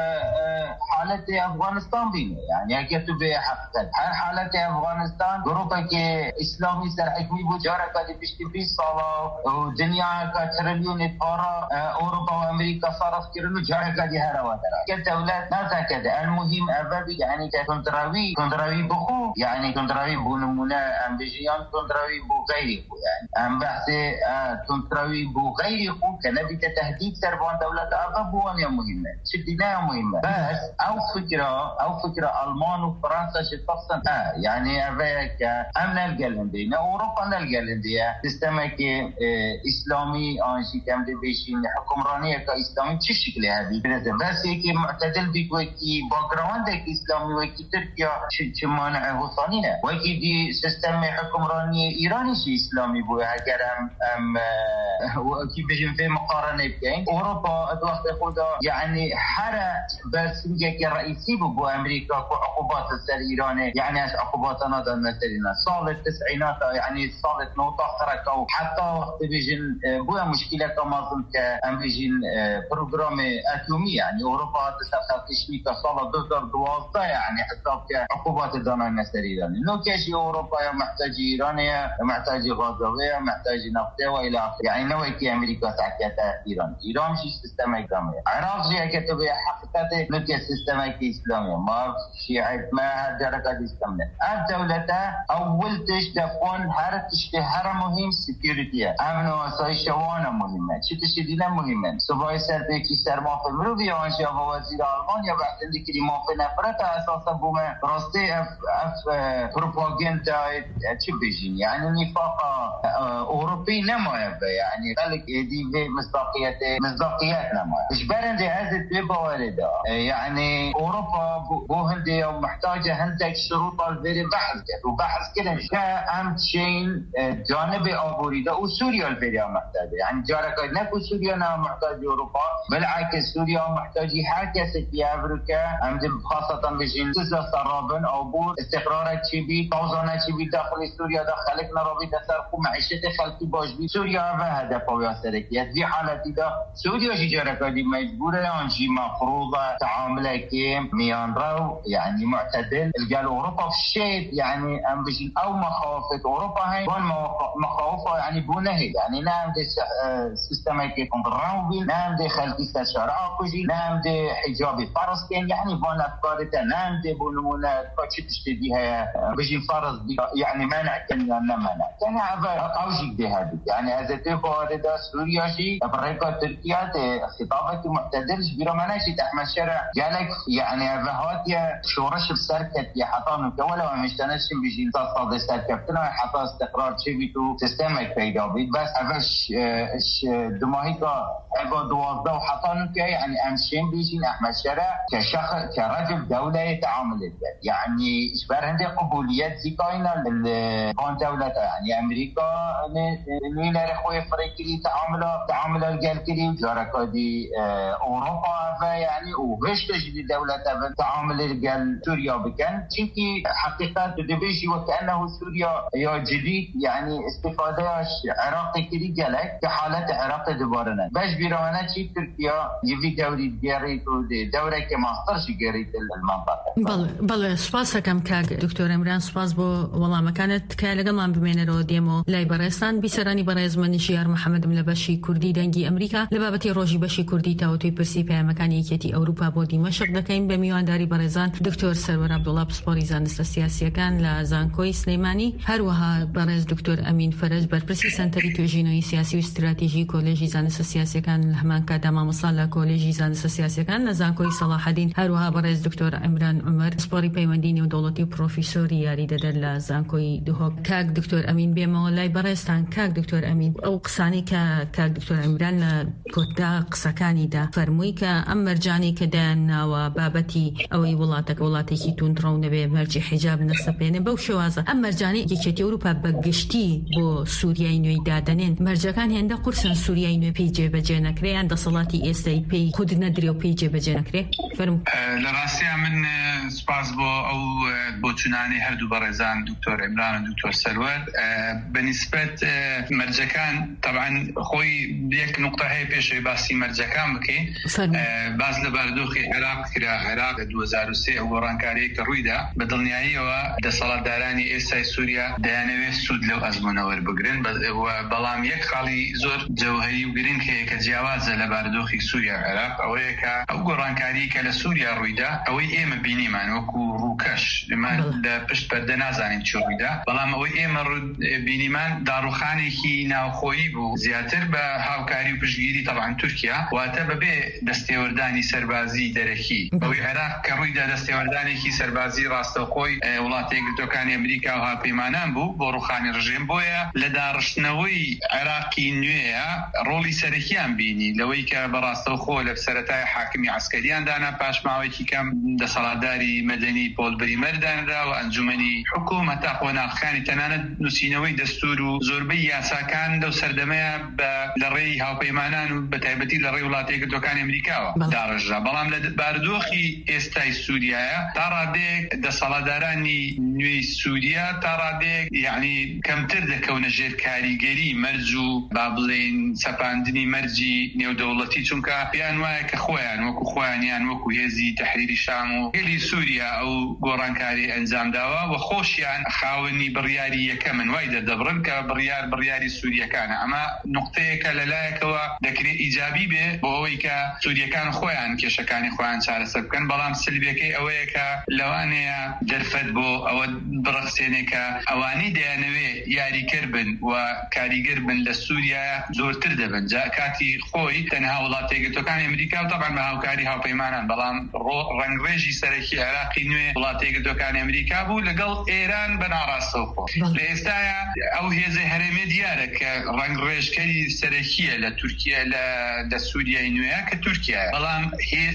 حالة أفغانستان بينه يعني أكيد تبي حقيقة هل حالة أفغانستان جروبك إسلامي سرحكمي بجارة كذي بيشتي في صلاة ودنيا كتريليون إطارة أوروبا وأمريكا صارت كرنو جارة كذي هروا ترى كدولة ناسا كذا المهم أبدي يعني كنتراوي كنتراوي بخو يعني كنتراوي بونمونا أم بيجيان كنتراوي بغيره يعني أم بحث كنتراوي بغيره كنبي تهديد سربان دولة أغبوان يا مهمة شدنا مهمة بس أو فكرة أو فكرة ألمان وفرنسا شتفصل آه يعني أبيك أمن الجلندية أوروبا الجلندية تستمك آه إسلامي أنشي كم دبيشين حكمرانية كإسلامي شو شكل هذه بس هيك معتدل بيك وكي باكراوندك إسلامي وكي تركيا شو مانع وصانينا وكي دي سيستم حكمرانية إيراني شو إسلامي بو هكذا أم أم وكي بيجين في مقارنة بين أوروبا الوقت خدا يعني حرا برسمجة كرئيسي بو أمريكا كعقوبات السر إيران يعني عقوبات نادر مثلنا صال التسعينات يعني صالت نوطة خركوا حتى وقت بيجين بو مشكلة كما ظن كأم بيجين برنامج أتومي يعني أوروبا تسافر تشمي كصالة دكتور دوازده يعني حساب كعقوبات الدنيا مثلنا إنه كشي أوروبا محتاج إيرانية محتاج غازوية محتاج نفطية وإلى آخره يعني نوعي كي أمريكا ساكتة إيران إيران شيء سيستم إسلامي عراق جاء كتب حقيقة نكية سيستم إسلامي ما شيعة ما درجة إسلامية الدولة أول تشتفون هر تشتهر مهم سكيورتي أمن وأسايش وانا مهمة شو تشدينا مهمة سباي سرتي كي سر ما في مروي وانشا وزير ألمانيا بعد عندك اللي ما في نفرت أساسا بوما راستي أف أف بروباغندا شو بيجين يعني نفاق أوروبي نما يبقى يعني قالك دي في مصداقية مصداقيات نما إيش برندي هذا تبى واردة يعني أوروبا بو هندي محتاجة هندك شروط الفيري بحث كده وبحث كده كأهم شيء جانب أبوريدا وسوريا الفيري محتاجة يعني جارك نكو سوريا نا محتاج أوروبا بالعكس سوريا محتاج حاجة سكي أمريكا أمد خاصة بجين تزا سرابن أو بور استقرارك شبي توزانك شبي داخل سوريا داخلك نرابي تسرقو معيشة خلقي باش بي سوريا وهذا قوي سركيات في حالتي دا سوريا جارك دي مجبورة أنجي مفروضة تعاملك ميانرو يعني معتدل الجال أوروبا في شيء يعني أم بجين أو مخاوفة أوروبا هاي بون مخاوفة يعني بونهي يعني نعم دي سيستمك كنترول بي نعم دي خلقي سشارع كوجي نعم دي حجابي فارسكين يعني بون أفكارته نعم دي بونمونا كوتش تشتديها بجين فارس بي يعني مانع كان يعني مانع كان عبر أوجيك دي هذه يعني هذا تفارد سوريا شيء أفريقيا تركيا خطابك معتدل جبيرو مناشي أحمد شرع جالك يعني هاتيا شورش بسركت يا حطام ولا ومشتنشم بيجي تصاد سركتنا حطا استقرار شبيتو سيستمك بيدا بيت بس أفش إيش دماغيكا عباد دوازده وحطان كي يعني أمشين بيجين أحمد شرع كشخص كرجل دولة يتعامل يعني إشبار عندي قبوليات زيكاينا للقان دولة يعني أمريكا نيل رخوي فريقي تعامله تعامله الجال كريم جاركا دي أوروبا يعني وغش تجدي دولة تعامل الجال سوريا بكن شيء حقيقة تدبيشي وكأنه سوريا يا جديد يعني استفادة عراقي كري جالك كحالة عراق دبارنا باش بيروانا شيء تركيا يبي دوري جاريتو دورة كماستر شجاريت المنطقة بەڵێ سوپاس دەکەم کاک دکتۆر ئەمران، سوپاس بۆ وەڵامەکانت کە لەگەڵمان بمێنەرەوە دێمەوە لای بەڕێستان. بیسەرانی بەڕێز منیشیار محەممەدم لە بەشی کوردی دەنگی ئەمریکا لە بابەتی ڕۆژی بەشی کوردی تاوتوی پرسی پەیامەکانی یەکێتی ئەوروپا بۆ دیمەشق دەکەین بە میوانداری بەڕێزان دکتۆر سەروەر عەبدوڵڵا پسپۆڕی زانستە سیاسیەکان لە زانکۆی سلەیمانی، هەروەها بەڕێز دکتۆر ئەمین فەرەج بەرپرسی سەنتەری توێژینەوەی سیاسی و استراتیژی کۆلێژی زانستە سیاسیەکان لە هەمان کاتا مامۆستا لە کۆلێژی زانستە سیاسیەکان لە زانکۆی سەلاحەدین، هەروەها بەڕێز دکتۆر ئەمران عومەر پسپۆڕی پەیوەندی نێودەوڵەتی و پرۆفیسۆری یاریدەدەر لە زانکۆی دهۆک. کاک دکتۆر ئەمین بێمەوە لای بەڕێستان. کاک دکتۆر ئەمین، ئەو قسانی کە کاک دکتۆر ئەمران لە کۆتا قسەکانیدا فەرمووی کە ئەم مەرجانی کە دایانناوە بابەتی ئەوەی وڵاتەکە وڵاتێکی توندڕەو نەبێ مەرجی حیجاب نەسەپێنێ بەو شێوازە ئەم مەرجانی یەکێتی ئەوروپا بەگشتی بۆ سووریای نوێی دادەنێن. مەرجەکان هێندە قورسن سووریای نوێ پێی جێبەجێ نەکرێ یان دەسەڵاتی ئێستای پێی خود نەدرێ و پێی جێبەجێ نەکرێ؟ فەرموو. لە ڕاستیان من سپاس بۆ ئەو بۆ چونانی هەردوو بەڕێزان دکتۆر ئەمران و دکتۆر سەروەر. بەنسبەت مەرجەکان طبعا خۆی یەک نقطە هەیە پێشەوەی باسی مەرجەکان بکەین. باز لە بارودۆخی عێراق کرا. عێراق دوو هەزار و سێ ئەو گۆڕانکاریەیە کە ڕوویدا بە دڵنیاییەوە دەسەڵاتدارانی ئێستای سووریا دەیانەوێت سوود لەو ئەزموونە وەربگرن، بەڵام یەک خاڵی زۆر جەوهەری و گرنگ هەیە کە جیاوازە لە بارودۆخی سووریا عێراق ئەوەیە کە ئەو گۆڕانکاری کە لە سووریا ڕوویدا ئەوەی ئێمە بینیمان وەکو ڕووکەش لە پشت پەردە نازانین چی ڕوویدا، بەڵام ئەوەی ئێمە بینیمان داڕوخانێکی ناوخۆیی بوو زیاتر بە هاوکاری و پشتگیری طبعا تورکیا، واتە بەبێ دەستێوەردانی سەربازی دەرەکی ئەوەی عێراق کە ڕوویدا دەستێوەردانێکی سەربازی ڕاستەوخۆی وڵاتە یەکگرتووەکانی ئەمریکا و هاوپەیمانان بوو بۆ ڕوخانی ڕژێم. بۆیە لە داڕشتنەوەی عێراقی نوێیە ڕۆڵی سەرەکیان بینی لەوەی کە بەڕاستەوخۆ لە سەرەتای حاکمی عسکەریان دانا، پاش ماوەیەکی کەم دەسەڵاتداری مەدەنی پۆل بریمەردانرا و ئەنجومەنی حکوومەت تا خۆناغەکانی تەنانەت نووسینەوەی دەستور و زۆربەی یاساکان لەو سەردەمەیە لە ڕێی هاوپەیمانان و بەتایبەتی لە ڕێی وڵاتە یەکگرتووەکانی ئەمریکاوە داڕژرا. بەڵام لە بارودۆخی ئێستای سووریایە تا ڕادێک دەسەڵاتدارانی نوێی سووریا تا ڕادێک یعنی کەمتر دەکەونە ژێر کاریگەری مەرج و با بڵێن سەپاندنی مەرجی نێودەوڵەتی، چونکە پیان وایە کە خۆیان وەکو خۆیانیان وەکو هێزی تەحریری شام و هێلی سووریا ئەو گۆڕانکاری ئەنجامداوە و خۆشیان خاوەنی بڕیاری یەکەمن وای دەدەبڕن کە بڕیار بڕیاری سووریەکانە. ئەمە نقطەیەکە لەلایەکەوە دەکرێت ئیجابی بێ بۆ ئەوەی کە سووریەکان خۆیان کێشەکانی خۆیان چارەسەر بکەن، بەڵام سلبیەکەی ئەوەیە کە لەوانەیە دەرفەت بۆ ئەوە بڕخسێنێ کە ئەوانەی دەیانەوێ یاریکەر بن و کاریگەر بن لە سووریا زۆرتر دەبن. جا کاتی خۆی تەنها وڵاتە یەکگرتووەکانی ئەمریکا و طبعا بە هاوکاری هاوپەیمانان، بەڵام ڕەنگڕێژی سەرەکی عێراقی نوێ وڵاتە یەکگرتووەکانی ئەمریکا بوو لەگەڵ ئێران بەناڕاستەوخۆ. لە ئێستاە ئەو هێزە هەرێمێ دیارە کە ڕەنگڕێژکەری سەرەکیە لە تورکیا لە سووریای نوێیە کە تورکیایە، بەڵام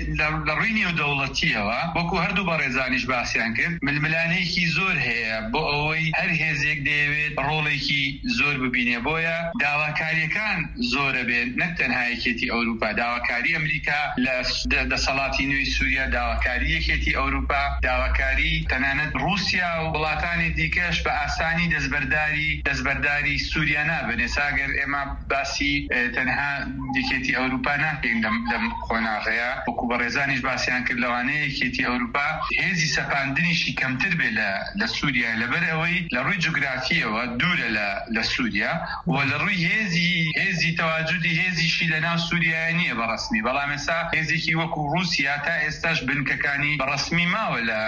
لە ڕووی نێودەوڵەتیەوە وەکو هەردوو بەڕێزانیش باسییان کرد ململانەیەکی زۆر هەیە بۆ ئەوەی هەر هێزێک دەیەوێت ڕۆڵێکی زۆر ببینێ. بۆیە داواکاریەکان زۆرە بێت، نەک تەنها یەکێتی ئەوروپا، داواکاری ئەمریکا لە دەسەڵاتی نوێی سووریا، داواکاری یەکێتی ئەوروپا، داواکاری تەنانەت رووسیا و وڵاتانی دیکەش بە ئاسانی دەستبەرداری دەستبەرداری سووریا نابن. ئێساگەر ئێمە باسی تەنها یەکێتی ئەوروپا ناکەین لەم خۆناغەیە، وەکو بەڕێزانیش باسییان کرد لەوانەیە یەکێتی ئەوروپا هێزی سەپاندنیشی کەمتر بێ لە سووریا لەبەر ئەوەی لە ڕووی جوگرافیەوە دوورە لە سووریا و لە ڕووی هێزی هێزی تەواجودی هێزیشی لە ناو سووریای نییە بەڕەسمی، بەڵام ئێستا هێزێکی وەکو رووسیا تا ئێستاش بنکەکانی بەڕەسمی ماوە لە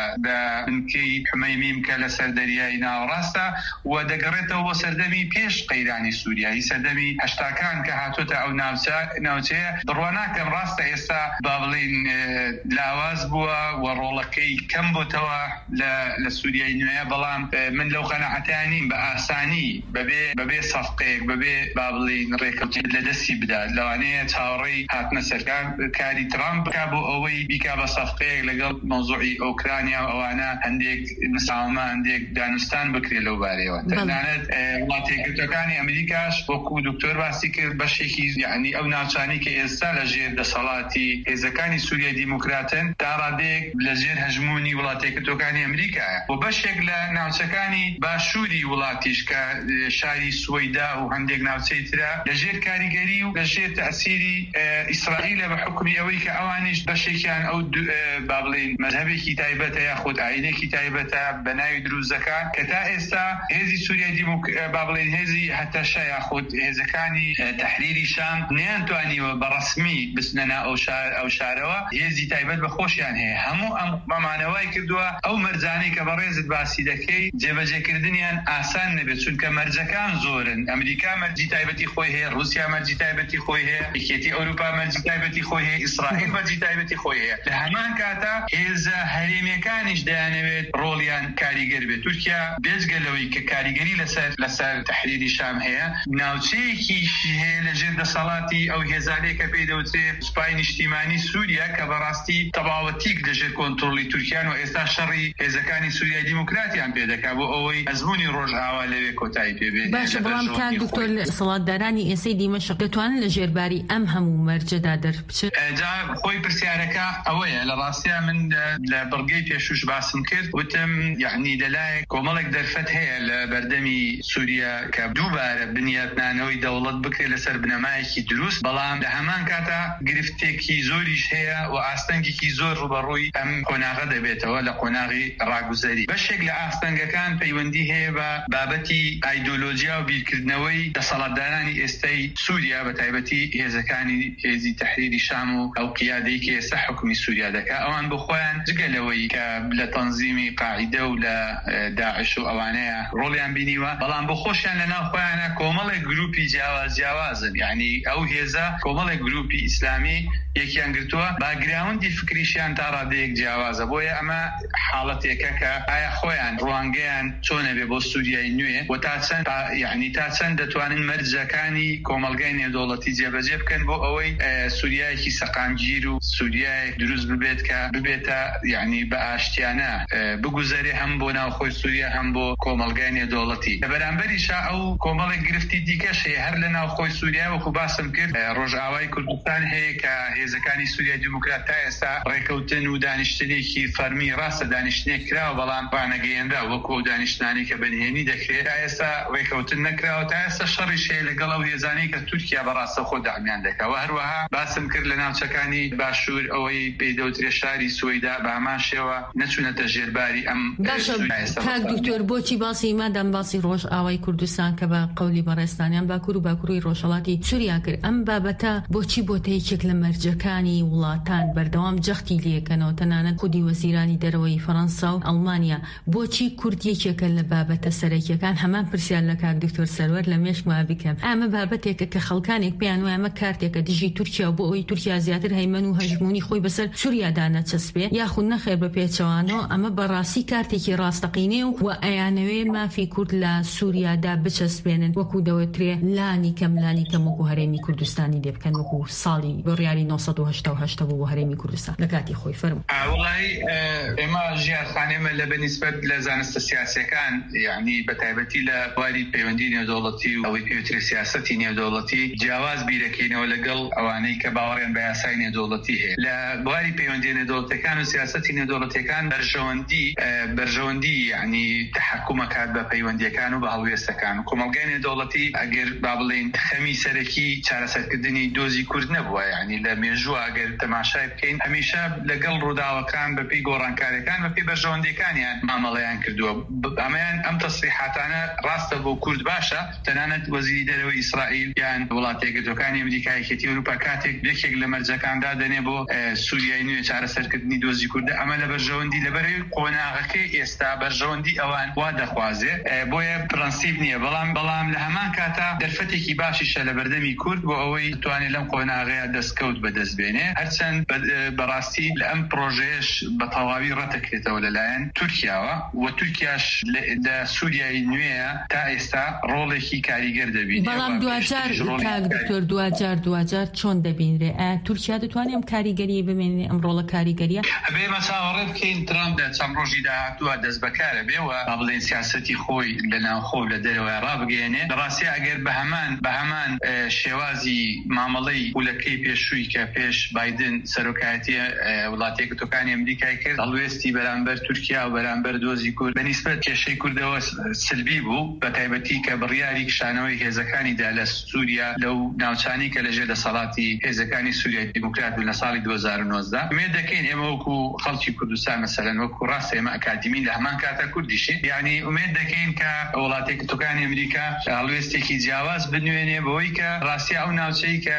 بنکەی حمەیمیم کە لە سەر دەریای ناوەڕاستە و دەگەڕێتەوە بۆ سەردەمی پێش قەیرانی سووریایی، سەردەمی هەشتاکان کە هاتوۆتە ئەو ناوچەیە. دڕواناکەم ڕاستە ئێستا با بڵێن لاواز بووە و ڕۆڵەکەی کەم بۆتەوە لە سووریای نوێیە، بەڵام من لەو قەناعەتیان بە ئاسانی بەبێ سەفقەیەک بەبێ با بڵێن ڕێکەوتی لە دەستی بدات. لەوانەیە چاوەڕێی هاتنە سەرکار کاری ترامپ بکا بۆ ئەوەی بیکا بە سەفقەیەک لەگەڵ مەوزوعی ئۆکرانیا و ئەوانە هەندێک مساومە هەندێک دانوستان بکرێت لەو بارەیەوە. تەنانەت وڵاتە یەکگرتووەکانی ئەمریکاش وەکو دکتۆر باسی کرد بەشێکی یعنی ئەو ناوچانی کە ئێستا لە ژێر دەسەڵاتی هێزەکانی سووریای دیموکراتن تا ڕادێک لە ژێر هەژمونی وڵاتە یەکگرتووەکانی ئەمریکایە و بەشێک لە ناوچەکانی باشووری وڵاتیش کە شاری سوەیدا و هەندێک ناوچەی ترە لە ژێر کاریگەری و لە ژێر تەسیری ئیسرائیلە بە حکمی ئەوەی کە ئەوانیش بەشێکیان ئەو با بڵێن مەذهبێکی تایبەتە یا یاخود ئاینێکی تایبەتە بە ناوی دروستەکان کە تا ئێستا هێزی سووریای با بڵێن هێزی هەتا شە یاخود هێزەکانی تەحریری شام نەیانتوانیوە بەڕەسمی بچنە ئەو شارەوە هێزی تایبەت بە خۆشیان هەیە هەموو ئەم مامانەوای کردووە ئەو مەرجانەی کە بەڕێزت باسی دەکەی جێبەجێکردنیان ئاسان نەبێت چونکە مەرجەکان زۆرن ئەمریکا مەرجی تایبەتی خۆی هەیە رووسیا مەرجی تایبەتی خۆی هەیە یەکێتی ئەوروپا مەرجی تایبەتی خۆی هەیە ئیسرائیل مەرجی تایبەتی خۆی هەیە لە هەمان کاتە هێزە هەرێمیەکانیش دەیانەوێت ڕۆڵیان کاریگەر بێت تورکیا بێجگەلەوەی کە کاریگەری لەسەر لەسەر تەحریری شام هەیە ناوچەیەکیش هەیە لەژێر دەسەڵاتی ئەو هێزانەیە کە پێی دەوترێت سوپای نیشتیمانی سووریا کە بەڕاستی تەواوەتیک لەژێر کۆنتڕۆلی تورکیان و ئێستا شەڕی هێزەکانی سووریای دیموکراتیان پێدەکا بۆ ئەوەی ئەزموونی ڕۆژئاوا لەوێ کۆتایی پێبێت. باشە بەڵام کاک دکتۆر سەڵاتدارانی ئێسەی دیمەشق دەتوانن لە ژێرباری ئەم هەموو مەرجەدا دەربچێت؟ جا خۆی پرسیارەکە ئەوەیە لە ڕاستیە من لە بەڵگەی پێشوش باسم کرد وتم یعنی لەلایەک کۆمەڵێک دەرفەت هەیە لە بەردەمی سووریا کە دووبارە بنیاتنانەوەی دەوڵەت بکرێت لەسەر بنەمایەکی دروست بەڵام لە هەمان کاتە گرفتێکی زۆریش هەیە و ئاستەنگێکی زۆر ڕوبەڕووی ئەم قۆناغە دەبێتەوە لە قۆناغی ڕاگوزەری. بەشێک لە ئاستەنگەکان پەیوەندی هەیە بە بابەتی ئایدۆلۆژیا و بیرکردنەوەی دەسەڵاتدارانی ئێستای سووریا بە تایبەتی هێزەکانی هێزی تەحریری شام و ئەو قیادەی کە ئێستا حکومی سووریا دەکا ئەوان بخۆیان جگەلەوەی کە لە تەنزیمی قاعیدە و لە داعش و ئەوانەیە ڕۆڵیان بینیوە بەڵام بۆ خۆشیان لە ناو خۆیانە کۆمەڵێک گروپی جیاواز جیاوازن یعنی ئەو هێزە کۆمەڵێک گروپی ئیسلامی یەکیان گرتووە باگراوندی فکریشیان تا ڕادەیەک جیاوازە بۆیە ئەمە حاڵەتێکە کە ئایا خۆیان ڕوانگەیان چۆنە بێ بۆ سووریای نوێ و تا چەند یعنی تا چەند دەتوانن مەرجەکانی کۆمەلگای نێودەوڵەتی جێبەجێ بکەن بۆ ئەوەی سووریایەکی سەقامگیر و سووریایەک دروست ببێت کە ببێتە یعنی بە ئاشتیانە بگوزەرێ هەم بۆ ناوخۆی سووریا هەم بۆ کۆمەلگای نێودەوڵەتی. لە بەرامبەریشا ئەو کۆمەڵێک گرفتی دیکەش هەیە هەر لە ناوخۆی سووریا وەکو باسم کرد ڕۆژئاوای کوردستان هەیە کە هێزەکانی سووریای دیموکرات تا ئێستا ڕێکەوتن و دانیشتنێکی فەرمی ڕاستە دانیشتنێک کراوە بەڵام ڕانەگەیەنرا وەکو ئەو دانیشتنانی کە بەنهێنی دەکرێت تا ئێستا ڕێکەوتن نەکراوە تا ئێستا شەڕیش هەیە لەگەڵ ئەو هێزانەی کە تورکیا بەڕاستە خۆ دامیان دەکەوە. هەروەها باسم کرد لە ناوچەکانی باشوور ئەوەی پێی دەوترێت شاری سوێدا بە هەمان شێوە نەچوونەتە ژێرباری ئەم. کاک دکتۆر بۆچی باسی مادام باسی ڕۆژئاوای کوردستان کە بە قەولی بەڕێستانیان باکوور و باکووری ڕۆژهەڵاتی سووریا کرد ئەم بابەتە بۆچی بۆتە یەکێک لە مەرجەکانی وڵاتان بەردەوام جەختی لێکەنەوە تەنانەت خودی وەزیرانی دەرەوەی فەڕەنسا و ئەڵمانیا بۆچی کورد یەکێکە لە بابەتە سەرەکیەکان هەمان پرسیار لە کاک دکتۆر سەروەر لە مێشکما بکەم ئەمە بابەتێکە کە خەڵکانێک پێیان وایە ئەمە کارتێکە دژی تورکیا بۆ ئەوەی تورکیا زیاتر هەیمەن و هەژمونی خۆی بەسەر سووریادا نەچەسبێ یاخود نەخێر بە پێچەوانەوە ئەمە بەڕاستی کارتێکی ڕاستەقینێ و ئەیانەوێ مافی کورد لە سووریادا بچەسبێنن وەکو دەوترێ لانی کەم لانی کەم وەکو هەرێمی کوردستانی دێ بکەن وەکو ساڵی بڕیاری نۆ سەد و هەشتا و هەشتا بۆ هەرێمی کوردستان لە کاتی خۆی فەرموو. وڵی ئێمە ژیانخانێمە لە بەنسبەت لە زانستە سیاسیەکان یعنی بە تایبەتی لە بواری پەیوەندی نێودەوڵەتی و ئەوەی پێوترێ سیاسەتی نێودەوڵەتی جیاواز بیرەکەینەوە لەگەڵ ئەوانەی کە باوەڕیان بە یاسای نێودەوڵەتی هەیە. لە بواری پەیوەندی نێودەوڵەتەکان و سیاسەتی نێودەوڵەتەکان بەرژەوەندی بەرژەوەندی یعنی تحکومەکات بە پەیوەندیەکان و بە هەڵوێستەکان و کۆمەلگای نێودەوڵەتی ئەگەر با بڵێن خەمی سەرەکی چارەسەرکردنی دۆزی کورد نەبووە یعنی لە مێژووە ئەگەر تەماشای بکەین هەمیشە لەگەڵ ڕووداوەکان بەپی گۆڕانکاریەکان بەپی بەرژەوەندەکانیان مامەڵەیان کردووە. ئەمەیان ئەم تەسریحاتانە ڕاستە بۆ کورد باشە تەنانەت وەزیری دەرەوەی ئیسرائیل یان وڵاتە یەکگرتوەکانی ئەمریکا یەکێتی ئەوروپا کاتێک یەکێک لە مەرجەکاندا دەنێ بۆ سووریای نوێ چارەسەرکردنی دۆزی کوردە ئەمە لە بەرژەوەندی لەبەرەوەی قۆناغەکەی ئێستا بەرژەوەندی ئەوان وا دەخوازێ بۆیە پرەنسیب نییە بەڵام بەڵام لە هەمان کاتا دەرفەتێکی باشیشە لە بەردەمی کورد بۆ ئەوەی توانێت لەم قۆناغەیە دەستکەوت بەدەستبێنێ هەرچەند بەڕاستی لە ئەم پرۆژەیەش بە تەواوی ڕەتەکرێتەوە لەلایەن تورکیاوە و تورکیاش لە سووریای نوێیە تا ئێستا ڕۆڵێکی کاریگەر دەبینێت. بەڵام دوجار کاک دکتۆر دوجار دوجار چۆن دەبینرێ تورکیا دەتوانێت ئەم کاریگەریە بمێنێ ئەم ڕۆڵە کاریگەریە ئەبێ مەچاوەڕێ بکەین ترامپ چەند ڕۆژی داهاتووە دەست بەکارە بێەوە با بڵێن سیاسەتی خۆی لە ناوخۆ لە دەرەوەی ڕابگەێنێ بەڕاستی ئەگەر بە هەمان بە هەمان شێوازی مامەڵەی پولەکەی پێشووی کە پێش بایدن سەرۆکایەتی وڵاتی یەکگرتوەکانی ئەمریکای کرد هەڵوێستی بەرامبەر تورکیا و بەرامبەر دۆزی کورد بەنسبەت کێشەی کوردەوە سلبی بوو بە تایبەتی کە بڕیاری کشانەوەی هێزەکانیدا لە سووریا لەو ناوچانی کە لەژێر دەسەڵاتی هێزەکانی سووریای دیموکرات بوون لە ساڵی دوو هەزار و نۆزدە مێ دەکەین ئێمە وەکو خەڵکی کوردستان مثلا وەکو ڕاستە ئێمە ئەکادمی لە هەمان کاتە کوردیشی یعنی ئومێد دەکەین کە وڵاتێک تۆکانی ئەمریکا هەڵوێستێکی جیاواز بنوێنێ بەوەی کە ڕاستی ئەو ناوچەی کە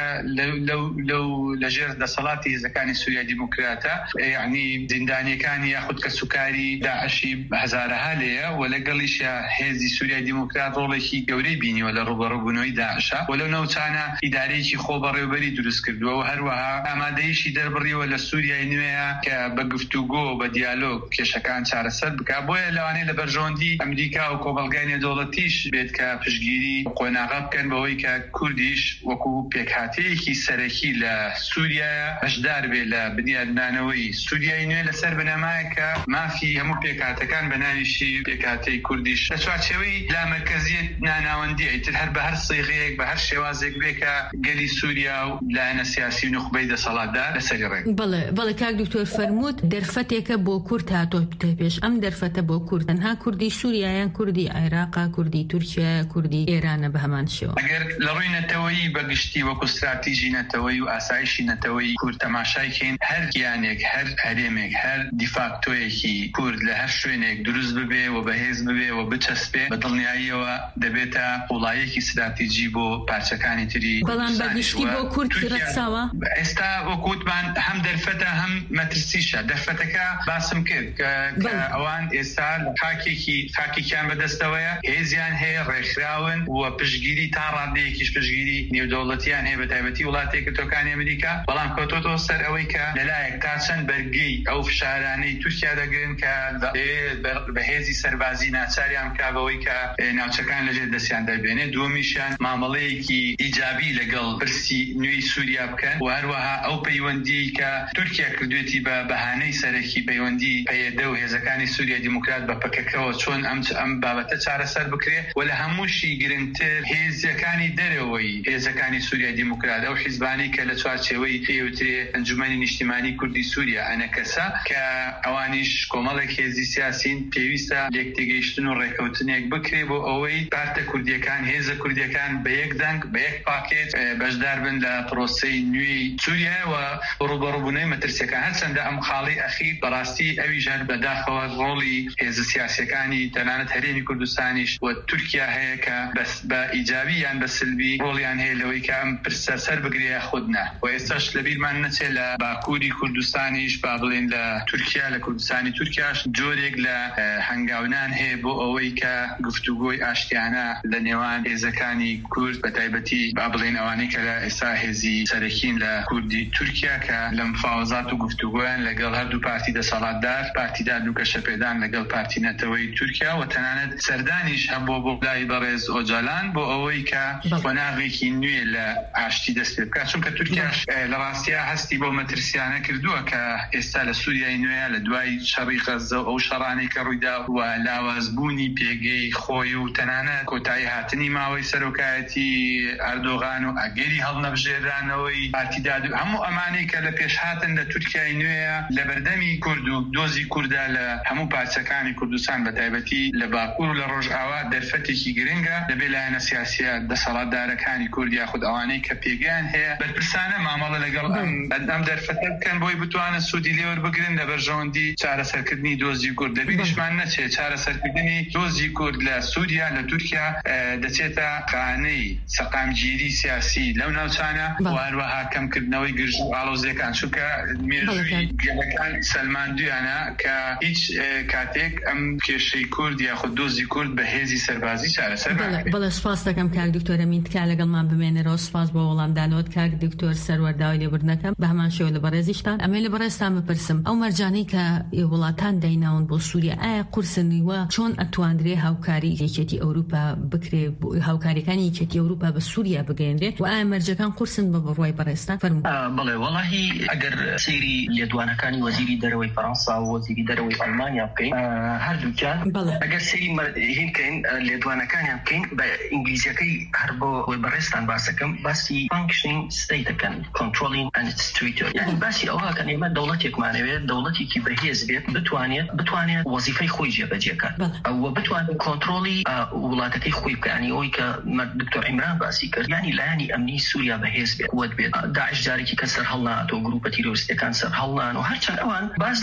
لەو لەژێر دەسەڵاتی هێزەکانی سووریا دیموکراتە یعنی زیندانیەکانی یاخود کە سوکاری داعشی هەزارەها لێیە و لەگەڵیشە هێزی سووریا دیموکرات ڕۆڵێکی گەورەی بینیوە لە ڕوبەڕووبوونەوەی داعشە و لەو نەوچانە ئیدارەیەکی خۆ بەڕێوەبەری دروست کردووە و هەروەها ئامادەیشی دەربڕیوە لە سووریای نوێیە کە بە گفتوگۆ بە دیالۆگ کێشەکان چارەسەر بکە بۆیە لەوانەیە لە بەرژەوەندی ئەمریکا و کۆمەڵگای نێودەوڵەتیش بێت کە پشتگیری قۆناغا بکەن بەوەی کە کوردیش وەکو پێکهاتەیەکی سەرەکی لە سووریا هەشدار بێت لە بنیادنانەوەی سووریای نوێ لەسەر بنەمایە کە مافی هەموو پێکهاتەکان بە ناویشی پێکهاتەی کوردیش لە چوارچێوەی لامەرکەزیەت ناناوەندی ئیتر هەر بە هەر سیغەیەک بە هەر شێوازێک بێ کە گەلی سووریا و لایەنە سیاسی و نخبەی دەسەڵاتدار لەسەری ڕێک. بەڵێ بەڵێ کاک دکتۆر فەرمووت دەرفەتێکە بۆ کورد هاتۆ پێش ئەم دەرفەتە بۆ کورد تەنها کوردی سووریایان کوردی عێراقا کوردی تورکیا کوردی ئێرانە بە هەمان شێوە. ئەگەر لە ڕووی نەتەوەیی بەگشتی وەکو استراتیژی نەتەوەی و ئاسایشی نەتەوەی کورد تەماشایکەین هەر گیانێک هەر هەرێمێک هەر دیفاکتۆیەکی کورد لە هەر شوێنێک دروست ببێ و بەهێز ببێ و بچەسبێ بە دڵنیاییەوە دەبێتە وڵایەکی استراتیژی بۆ پارچەکانی تری. بەڵام بەگشتی بۆ کورد ڕەتساوە ئێستا وەکوتمان هەم دەرفەتە هەم مەترسیشە. دەرفەتەکە باسم کرد کە ئەوان ئێستا خاکێکی خاکێکیان بەدەستەوەیە هێزیان هەیە ڕێکخراون و پشتگیری تا ڕادەیەکیش پشتگیری نێودەوڵەتیان هەیە بە تایبەتی وڵاتێک تۆکانی ئەمریکا بەڵام کەوتۆتەوە سەر ئەوەی کە لەلایەک تا چەند بەرگەی ئەو فشارانەی تورکیا دەگرن کە بە هێزی سەربازی ناچاریان بکا بەوەی کە ناوچەکان لەژێر دەستیان دەربێنێ. دووەمیشیان مامەڵەیەکی ئیجابی لەگەڵ پرسی نوێی سووریا بکەن و هەروەها ئەو پەیوەندی کە تورکیا کردوێتی بە بەهانەی سەرەکی پەیوەندی پەیەدە و هێزەکانی سووریا دیموکرات بە پەکەکەوە چۆن ئەم ئەم بابەتە چارەسەر بکرێ و لە هەمووشی گرنگتر هێزەکانی دەرەوەی هێزەکانی سووریا دیموکرات ئەو حیزبانی کە لە چوارچێوەی پێوترێ ئەنجومەنی نیشتیمانی کوردی سووریا ئەنەکەسا کە ئەوانیش کۆمەڵێک هێزی سیاسین پێویستە لێکتێگەیشتن و ڕێکەوتنێک بکرێ بۆ ئەوەی پارتە کوردیەکان هێزە کوردیەکان بە یەک دەنگ بە یەک پاکێت بەشدار بن لە پرۆسەی نوێی سووریا و ڕوبەڕووبوونەوەی مەترسیەکان هەرچەندە ئەم خاڵی ئەخیر بەڕاستی ئەویش هەر بەداخەوە ڕۆڵی هێزە سیاسیەکانی تەنانەت هەرێمی کوردستانیش و تورکیا هەیە کە بە ئیجابی یان بە سلبی ڕۆڵیان هەیە لەوەی کە ئەم پرسە سەر بگرێ خودنا و ئێستاش لەبیرمان نەچێت لە باکووری کوردستانیش با بڵێن لە تورکیا لە کوردستانی تورکیاش جۆرێک لە هەنگاونان هەیە بۆ ئەوەی کە گفتوگۆی ئاشتیانە لە نێوان هێزەکانی کورد بە تایبەتی با بڵێن ئەوانەی کە لە ئێستا هێزی سەرەکین لە کوردی تورکیا کە لە مفاوەزات و گفتوگۆیان لەگەڵ هەردوو پارتی دەسەڵاتدار پارتیدار دوو کەشەپێدان لەگەڵ پارتی نەتەوەی تورکیا و تەنانەت سەردانیش هەبوو بۆ لای بەڕێز ئۆجالان بۆ ئەوەی کە قۆناغێکی نوێ لە ئاشتی دەست پێ بکات چونکە تورکیاش لە ڕاستیە هەستی بۆ مەترسیانە کردووە کە ئێستا لە سووریای نوێیە لە دوای شەڕی غەزە و ئەو شەڕانەی کە ڕوویدا و لاوازبوونی پێگەی خۆی و تەنانەت کۆتایی هاتنی ماوەی سەرۆکایەتی ئەردۆغان و ئەگەری هەڵنەبژێرانەوەی پارتیدار هەموو ئەمانەی کە لە پێش هاتن لە تورکیای نوێیە لە بەردەمی کورد و دۆزی کووردا لە هەموو پارچەکانی کوردستان بە تایبەتی لە باکوور و لە ڕۆژئاوا دەرفەتێکی گرنگە دەبێت لایەنە سیاسیە دەسەڵاتدارەکانی کورد یاخود ئەوانەی کە پێگەیان هەیە بەرپرسانە مامەڵە لەگەڵ ئەم دەرفەتە بکەن بۆی بتوانە سوودی لێوەربگرن لە بەرژەوەندی چارەسەرکردنی دۆزی کورد. دەبیشمان نەچێت چارەسەرکردنی دۆزی کورد لە سووریا لە تورکیا دەچێتە خانەی سەقامگیری سیاسی لەو ناوچانە و هەروەها کەمکردنەوەی گرژ و ئاڵۆزیەکان چونکە مێژووی گەلەکان سەلماندویانە کە هیچ کاتێک ئەم کێشەی کورد یاخود دۆزی کورد بە هێزی سەربازی چارەسەر ناکرێت. بەڵێ سپاس دەکەم کاک دکتۆرە مینتکا لەگەڵمان بمێنەرەوە. سپاس بۆ وەڵامدانەوەت کاک دکتۆر سەروەر داوای لێبوردنەکەم بە هەمان شێوە لە بەڕێزیشتان. ئەمێ لە بەڕێزتان بپرسم ئەو مەرجانەی کە وڵاتان دایناون بۆ سووریا ئایا قورسنیوە چۆن ئەتواندرێ هاوکاری یەکێتی ئەوروپا بکرێ هاوکاریەکانی یەکێتی ئەوروپا بە سووریا بگەێنرێ و ئایا مەرجەکان قورسن بە بڕوای بەڕێستان فەرموو؟ بڵێ وەڵاهی ئەگەر سەیری لێدوانەکانی وەزیری دەرەوەی فەڕەنسا و وەزیری دەرەوەی ئەڵمانیا بکەین هەردووکیان ئەگەر سەیری هینکەین لێدوانەکانیان بکەین بە ئینگلیزیەکەی هەر بۆ بەڕێستان باسەکەم باسی فانکشنینگ ستەیت دەکەن کنترۆلینگ ئەند ئیتس تریتۆری یعنی باسی ئەوەکەن ئێمە دەوڵەتێکمانەوێت دەوڵەتێکی بەهێز بێت بتوانێت بتوانێت وەزیفەی خۆی جێبەجێکات ئەوە بتوانێت کۆنترۆلی وڵاتەکەی خۆی بکەنی ئەوەی کە دکتۆر عیمران باسی کرد یعنی لایەنی ئەمنی سووریا بەهێز بێت قوت بێت داعش جارێکی کە سەر هەڵناتەوە گروپە تیرۆریستەکان سەر هەڵنان و هەرچەند ئەوان باز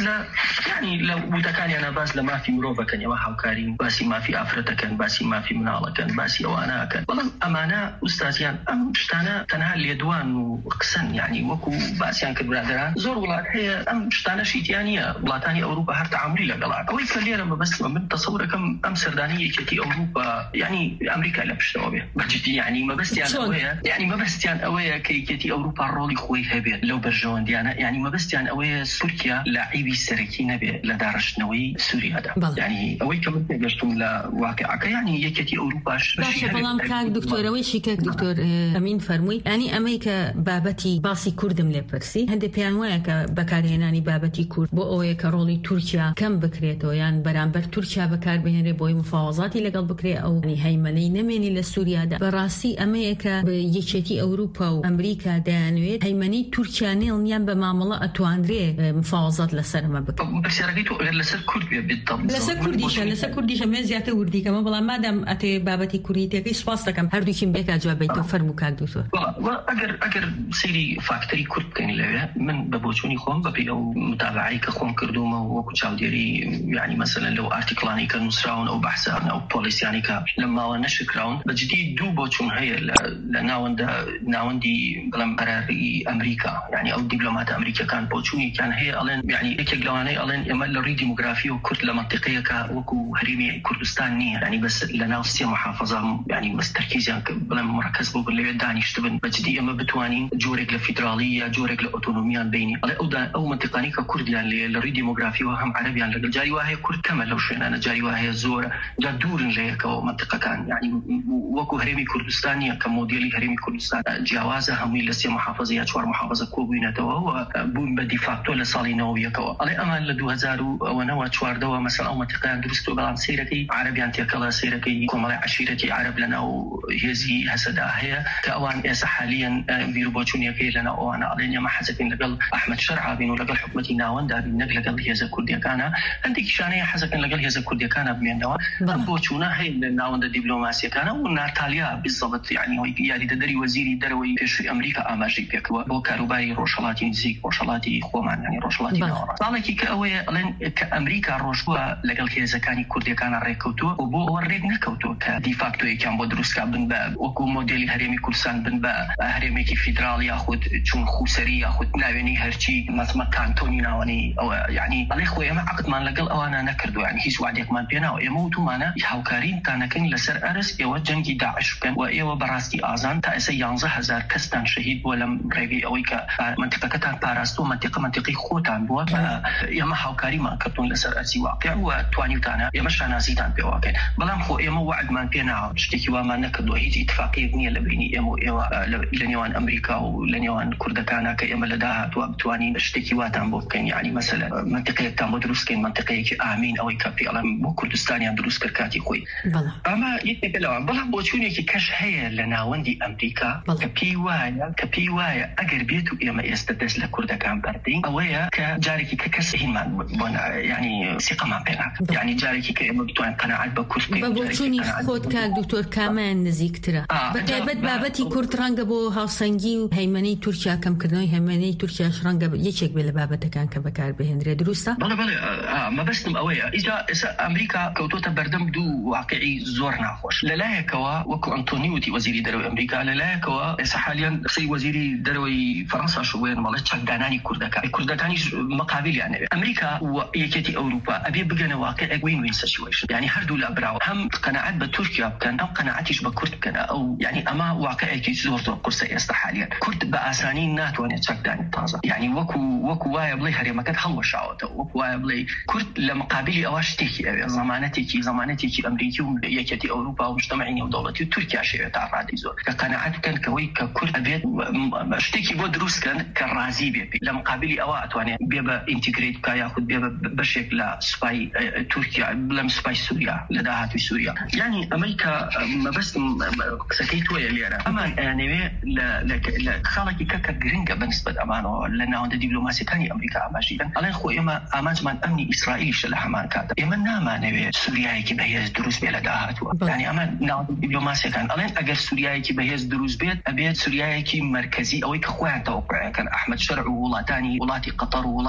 لا يعني لو متكاني أنا باس لما في مروفة كان يوحى وكارين باسي ما في أفرتا كان باسي ما في منالة كان باسي وأنا كان والله أمانة أستاذيان أم شتانا تنها اليدوان وقسن يعني وكو باسيان كبرادران زور ولاد هي أم شتانا شيتيانية ولاتاني أوروبا هر تعاملي لقلات أوي كلي لما بس من تصور كم أم سردانية كتي أوروبا يعني أمريكا لا بشتوى بجدي يعني ما بس يعني أويا يعني ما بس يعني أويا كي كتي أوروبا رولي خوي هبي لو برجون ديانا يعني ما بس يعني أويا تركيا لاعبي سركينة لدارش نوي سوريا ده يعني أوي كم تجرتم لواقعك يعني يكتي أوروبا باشه بلام كاك دكتور ويشي كاك دكتور أمين فرموي يعني أمريكا بابتي باسي كردم لبرسي هندي بيانويا كبكاريناني بابتي كرد بو أويا كرولي تركيا كم بكريتو يعني برامبر تركيا بكار بهنري بوي مفاوضاتي لقل بكري أو يعني هيمني نميني لسوريا ده براسي أمريكا بيكتي أوروبا وأمريكا دانويت هيمني تركيا نيل نيان بمعاملة أتواندري مفاوضات لسر ما بك بس رأيته غير لسر كردية بالضبط لسر كرديشة لسر كرديشة ما زيادة وردي كمان والله ما دام أتي بابتي كوريتي كيس فاصلة كم هردو كم بيك أجواب بيتو فرمو كاك دوسو والله أجر أجر سيري فاكتوري كرد كان ليه من ببوشوني خوم ببي أو متابعي كخوم كردوما وكتشاو ديري يعني مثلا لو ارتكلاني كنصراون أو بحثان أو بوليس يعني ك لما ونشر كراون بجدي دو بوشون هي لناوند ناوندي بلام براري أمريكا يعني أو دبلومات أمريكا كان بوشوني كان هي ألين يعني يكجلواني ألين يمل لري ديموغرافي وكرد لمنطقية كوكو هريمي كردستان نية يعني بس لناوستي محافظة يعني بس تركيز يعني بلام مركز بو باللي داني اشتبن بجدي أما بتوانين جورك لفيدرالية جورك لأوتونوميا بيني أو دا أو منطقاني ككرد يعني لري ديموغرافي وهم عربي يعني لجاري وهي كرد كمل لو شئنا أنا جاري وهي زورة جا دور ليك أو منطقة كان يعني وكو هريمي كردستانية كموديلي هريمي كردستان جوازها هم لسه محافظة شوار محافظة كوبينة توا بون بدي فاكتور لصالي نووية كوا على أمان لدو هزارو ونوع شوار دوا مثلا أو منطقة درستو بلان سيركي عربي أنتي كلا سيركي كمال عشيرتي عرب لنا وهذه هسدا هي كأوان إس حاليا بيربوشوني كي لنا وأنا علينا ما حزكين لقل أحمد شرعة بينو لقل حكمتي ناوندا بينقل لقل هذا كرديا كان عندك شانية حزكين لقل هذا كرديا كان بمن دوا بوشونا هي ناوندا دبلوماسية كان وناتاليا بالضبط يعني هو يعني تدري وزيري دروي في أمريكا أماجي بيك وكاروباري روشلاتي نزيك روشلاتي خومان يعني روشلاتي نورا طالكي كأوي لين كأمريكا روشوا لقل هذا كان كرديا كان ريكوتو وبو وريق نكوتو كديفاكتو كان بدرس كابن با وكو موديل هرمي كردستان بن با هرمي كي فيدرال ياخذ چون خوسري ياخذ ناويني هرشي مثلا كانتوني ناواني او يعني علي خويا ما عقد ما لقل او انا نكردو يعني هيش وعدك ما بينا ويموتوا معنا يحاوكارين كان كان لسر ارس يو جنگي داعش كان ويو براستي اذان تا اس يانزه هزار كستان شهيد ولا ريغي او كا منطقه كتان باراستو منطقه منطقي خوتان بو يا ما حاوكاري ما كرتون لسر اسي واقع وتواني تانا يا مش انا زيدان بواقع بلام خو يمو وعد ما بينا اشتكي وما نكدو هيجي اتفاقيه بنيه لبيني يمو ايوا لنيوان امريكا ولنيوان كردكانا كيما لداها تواني اشتكي واتان بو كان يعني مثلا منطقه تام بدروس كان منطقه امين او كابي على بو كردستان يدروس كركاتي خوي اما يتكلم بلا بوشوني كي كش هي لنا وندي امريكا كبي وايا كبي وايا اگر بيتو يما يستدس لكردكان بردين اويا كجاريكي ككسهين ما يعني ثقه ما بينها يعني جاريكي كيما بتوان قناعات بكرسي بوشوني خود كاك دكتور كامان نزيك ترى بتابت بابتي كرد رانجا بو هاوسنجي هيمني تركيا كم كدنوي هيمني تركيا شرانجا يشك بلا بابتا كان كبكار بهندري دروستا بلا بلا ما بس اويا اذا امريكا كوتوتا بردم دو واقعي زورنا خوش لا كوا وكو انطونيوتي وزيري دروي امريكا لا كوا حاليا سي وزيري دروي فرنسا شوين مالك داناني كردكا كردكاني مقابل يعني امريكا ويكتي اوروبا ابي بقنا واقع وين وين سيتويشن يعني هردو الابراو هم قناعات بتركيا كان او قناعاتيش بكرد كان او يعني اما واقعي كي زور قرصه است حاليا كرد باساني نات وانا تشكداني طازه يعني وكو وكو واي بلي هري ما كان حلو شاوته وكو واي بلي كرد لمقابل اواشتيكي زمانتي كي زمانتي كي امريكي ويكتي اوروبا ومجتمعين ودولتي تركيا شيء تعرض زور كقناعات كان كوي ككرد ابيت اشتكي بدروس كان كرازي بي لمقابل اوات وانا بيبا انتجريت كياخذ بيبا بشكل سباي تركيا بلا سباي سوريا لداها في سوريا يعني امريكا ما بس سكيت ويا اللي انا اما يعني لا لا خالك كك جرينجا بالنسبه امانه لانه عنده دبلوماسي ثاني امريكا ماشيا على اخو اما امان امني اسرائيلي شلح امان كذا اما نما نبي سوريا كي بهيز دروس بلا داهات يعني امان ناو دبلوماسي كان الين اجر سوريا كي بهيز دروس بيت ابيت سوريا كي مركزي او كخوان توقع كان احمد شرع وولاتاني ولاتي قطر وولاتي امريكا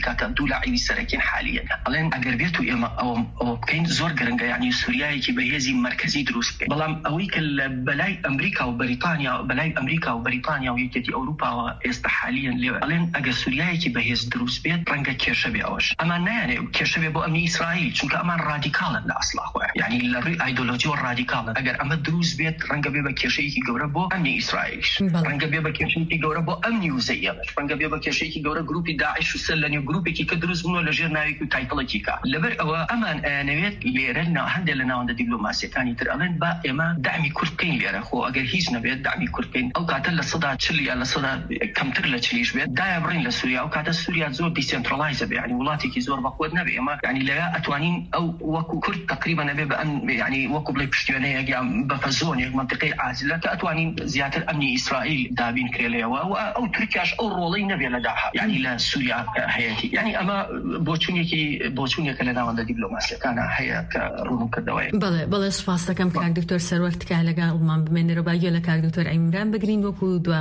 ئەمریکا کە دوو لاعبی سەرەکین حالیە ئەڵێن ئەگەر بێت و ئێمە ئەو ئەو بکەین زۆر گرنگە یعنی سووریایەکی بەهێزی مرکزی دروست بکەین بەڵام ئەوەی کە لە بەلای ئەمریکا و بەریتانیا بەلای ئەمریکا و بەریتانیا و یەکێتی ئەوروپاوە ئێستا حالیان لێ ئەڵێن ئەگەر سووریایەکی بەهێز دروست بێت ڕەنگە کێشە بێ ئەوەش ئەمان نایانێ کێشە بێ بۆ ئەمنی ئیسرائیل چونکە ئەمان رادیکالن لە ئەسڵا خۆیان یعنی لە ڕووی ئایدۆلۆژی و رادیکالن ئەگەر ئەمە دروست بێت ڕەنگە بێ بە کێشەیەکی گەورە بۆ ئەمنی ئیسرائیلش ڕەنگە بێ بە کێشەیەکی گەورە بۆ ئەمنی وزەیەش ڕەنگە بێ بە کێشەیەکی گەورە گروپی داعش و سەر لە نێو گروپێکی کە دروست بوونەوە لەژێر ناوێکی و تایتڵێکی کا لەبەر ئەوە ئەمان ئەیانەوێت لێرە هەندێک لە ناوەندە دیپلۆماسیەکانی تر ئەڵێن با ئێمە دامی کورد بکەین لێرە خۆ ئەگەر هیچ نەبێت دامی کورد بکەین ئەو کاتە لە سەدا چل یا لە سەدا کەمتر لە چلیش بێت دایە بڕین لە سووریا ئەو کاتە سووریا زۆر دیسنترالایزە بێ یعنی وڵاتێکی زۆر بەخۆت نەبێ ئێمە یعنی لەوێ ئەتوانین ئەو وەکو کورد تقریبا نەبێ بە ئەم یعنی وەکو بڵێ پشتیوانەیەک یا بەفە زۆنێک منطقەی عازلە کە ئەتوانین زیاتر ئەمنی ئیسرائیل دابین کرێلەوە و ئەو تورکیاش ئەو ڕۆڵەی نەبێ لە داها یعنی لە سووریا هەیەی یعنی ئەمە بۆچوونێکی بۆچوونێکە لە ناوەندە دیپلۆماسیەکانە هەیە کە ڕوون کردەوەی بەڵێ بەڵێ سپاس دەکەم کاک دکتۆر سەروەر تکای لەگەڵمان بمێنێرەوە باگوێ لە کاک دکتۆر عیمران بگرین وەکو دوا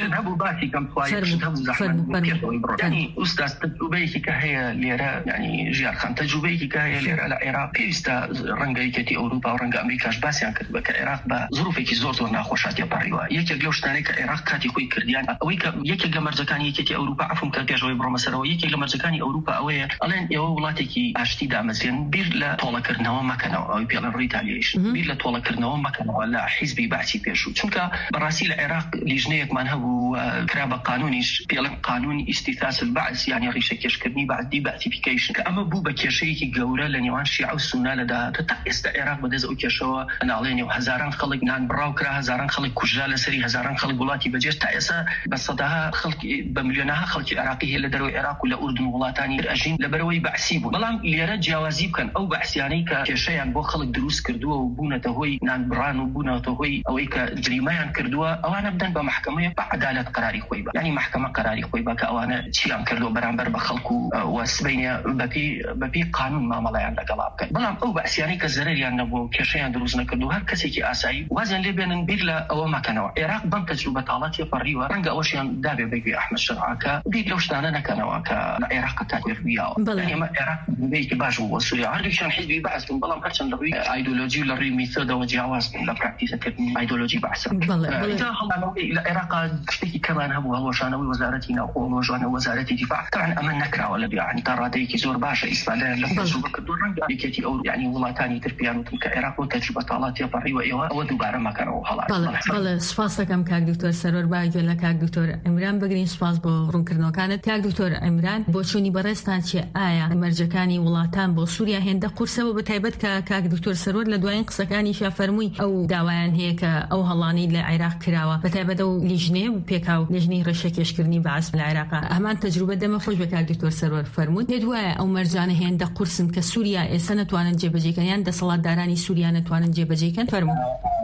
يعني أستاذ تجربيك كهيا ليرة يعني جيرخان تجربيك كهيا ليرة العراق كيستا رنجا كتي أوروبا ورنجا أمريكاش بس يعني كتب كعراق بظروفك زور زور ناخوشات يباريوا يك جوش تاني كعراق كاتي خوي كرديان أويك يك جمرجكاني كتي أوروبا عفوا كاتي جوي برمسرو يك جمرجكاني أوروبا أويا ألين يو ولاتكي عشتي دامزين بير لا طول كرنوا ما كانوا أو بيلا ريتاليش بير لا طول كرنوا ما كانوا لا حزبي بعثي بيشو شنك براسيل العراق لجنيك من هو كرابة قانونيش بيلا قانون استثاث البعث يعني ريشه كشكرني بعد دي بعثيفيكيشن اما بو بكشيكي جوره لنيوان شيعة والسنه لدا تتأست العراق بدز او كشوا انا عليني وهزاران خلق نان براو كرا هزاران خلق كجال سري هزاران خلق ولاتي بجيش تأسا بس صدها خلق بمليونها خلق العراقي هي لدرو العراق ولا اردن ولاتاني اجين لبروي بعثيبو بلام ليرا جوازيب كان او بعث يعني كشيان بو خلق دروس كردوه وبونه هوي نان بران وبونه هوي او ايك جريمان كردوه او انا بدن بمحكمه بعداله قراري خويبه يعني محكمه قراري خويبه كاوانا شيام كردو برانبر بخلقو وسبينيا ببي ببي قانون ما ملايان لقلاب بلام او بأسياني كزرر يعني نبو كشيان دروزنا كردو هر كسي كي آساي وازن لبين بيغلا او ما كانوا عراق بم تجربة طالات يفريوا رنقا اوشيان دابي بيقي احمد شرعاكا بيغلا وشتانا نكانوا كعراق تاكوير بياو يعني ما عراق بيكي باشو وسوريا عرقشان حزبي بعث من بلام هرشان لغوي ايديولوجي لري ميثودا وجاواز من لبراكتيسة كردني ايديولوجي بعث إذا العراق تشتكي كمان هبو هلوشانوي وزارتنا ووجوانا وزارتي دفاع طبعا أمن نكرة ولا يعني ترى ديك زور باشا إسرائيل لفظوا كدور رنجا بيكتي أو يعني والله تاني تربيان وتلك العراق وتجربة طالات يطري وإيوا ودوبارة ما كانوا هلا بله بله سپاس دەکەم کاک دکتۆر سەرۆر باگوێ لە کاک دکتۆر عیمران بگرین سپاس بۆ ڕوونکردنەوەکانت کاک دکتۆر عیمران بۆ چوونی بەڕێستان چێ ئایا مەرجەکانی وڵاتان بۆ سووریا هێندە قورسەوە بە تایبەت کە کاک دکتۆر سەرۆر لە دوایین قسەکانیشا فەرمووی ئەو داوایان هەیە کە ئەو هەڵانی لە عێراق کراوە بە تایبەت ئەو لیژنێ و پێکاو لیژنەی ڕێشەکێشکردنی بەعەس لە عێراقا هەمان تەجروبە دەمە خۆش بە کاک دکتۆر سەرۆر فەرمووت لێدوایە ئەو مەرجانە هێندە قورسن کە سووریا ئێستا نەتوانن جێبەجێکەن یان دەسەڵاتدارانی سووریا نەتوانن جێبەجێکەن فەرموو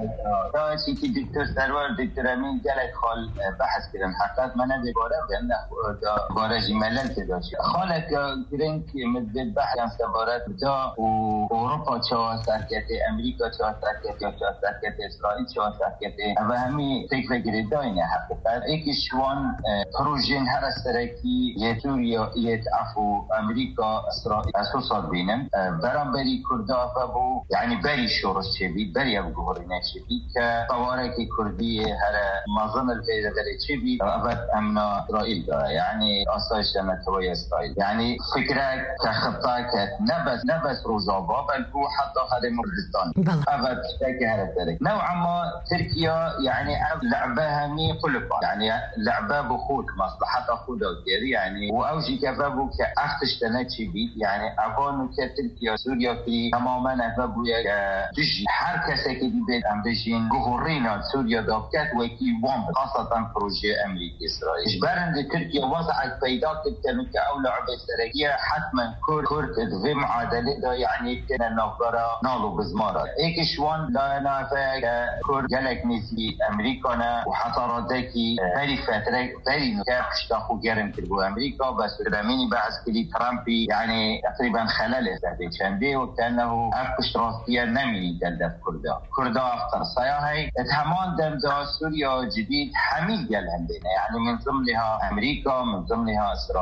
راشي كي دكتور سرور دكتور امين جالك خال بحث كده حقات ما نبي بورا بان بورا جمالن كده خالك كرنك مد بحث عن سفارات بتاع اوروبا تشوا سركت امريكا تشوا سركت تشوا سركت اسرائيل تشوا سركت فهمي فكره جديده حقيقه ايكشوان بروجين هر سركي يتوريا يتعفو امريكا اسرائيل اساسات بينن برامبري كردا فبو يعني بري شورش شديد بري ابو شبيك طوارئ كردية هلا معظم الفيدرالية شبيك أبد أمن إسرائيل يعني أساس نتوي إسرائيل يعني فكرة كخطة كنبس نبس روزابا بل هو حتى خدم كردستان أبد شيء هذا الطريق نوعا ما تركيا يعني لعبها مي قلبا يعني لعبة بخود مصلحة خود وكذا يعني وأوجي كفابو كأختش تنات شبيك يعني أقول كتركيا سوريا في تماما أفابو تجي حركة سكدي بيت أمريكين جهورينا سوريا دابكات وكي وام خاصة بروجي أمريكي إسرائيل إجبارا لتركيا وضعت بيداك التمكة أو لعبة سرية حتما كور كورت في معادلة دا يعني كنا نفقرا نالو بزمارات إيك شوان لا نافع كور جالك نزي أمريكانا وحصاراتكي باري فترة باري نكافش تاخو جرم تلقو أمريكا بس راميني بعث كلي ترامبي يعني تقريبا خلال سنتين شنبه وكأنه أفكش راستيا نمي تلدف كردا كردا أفطر صياهي اتهمان دمدا سوريا جديد حميد يلهم بينا يعني من ضمنها أمريكا من ضمنها إسرائيل من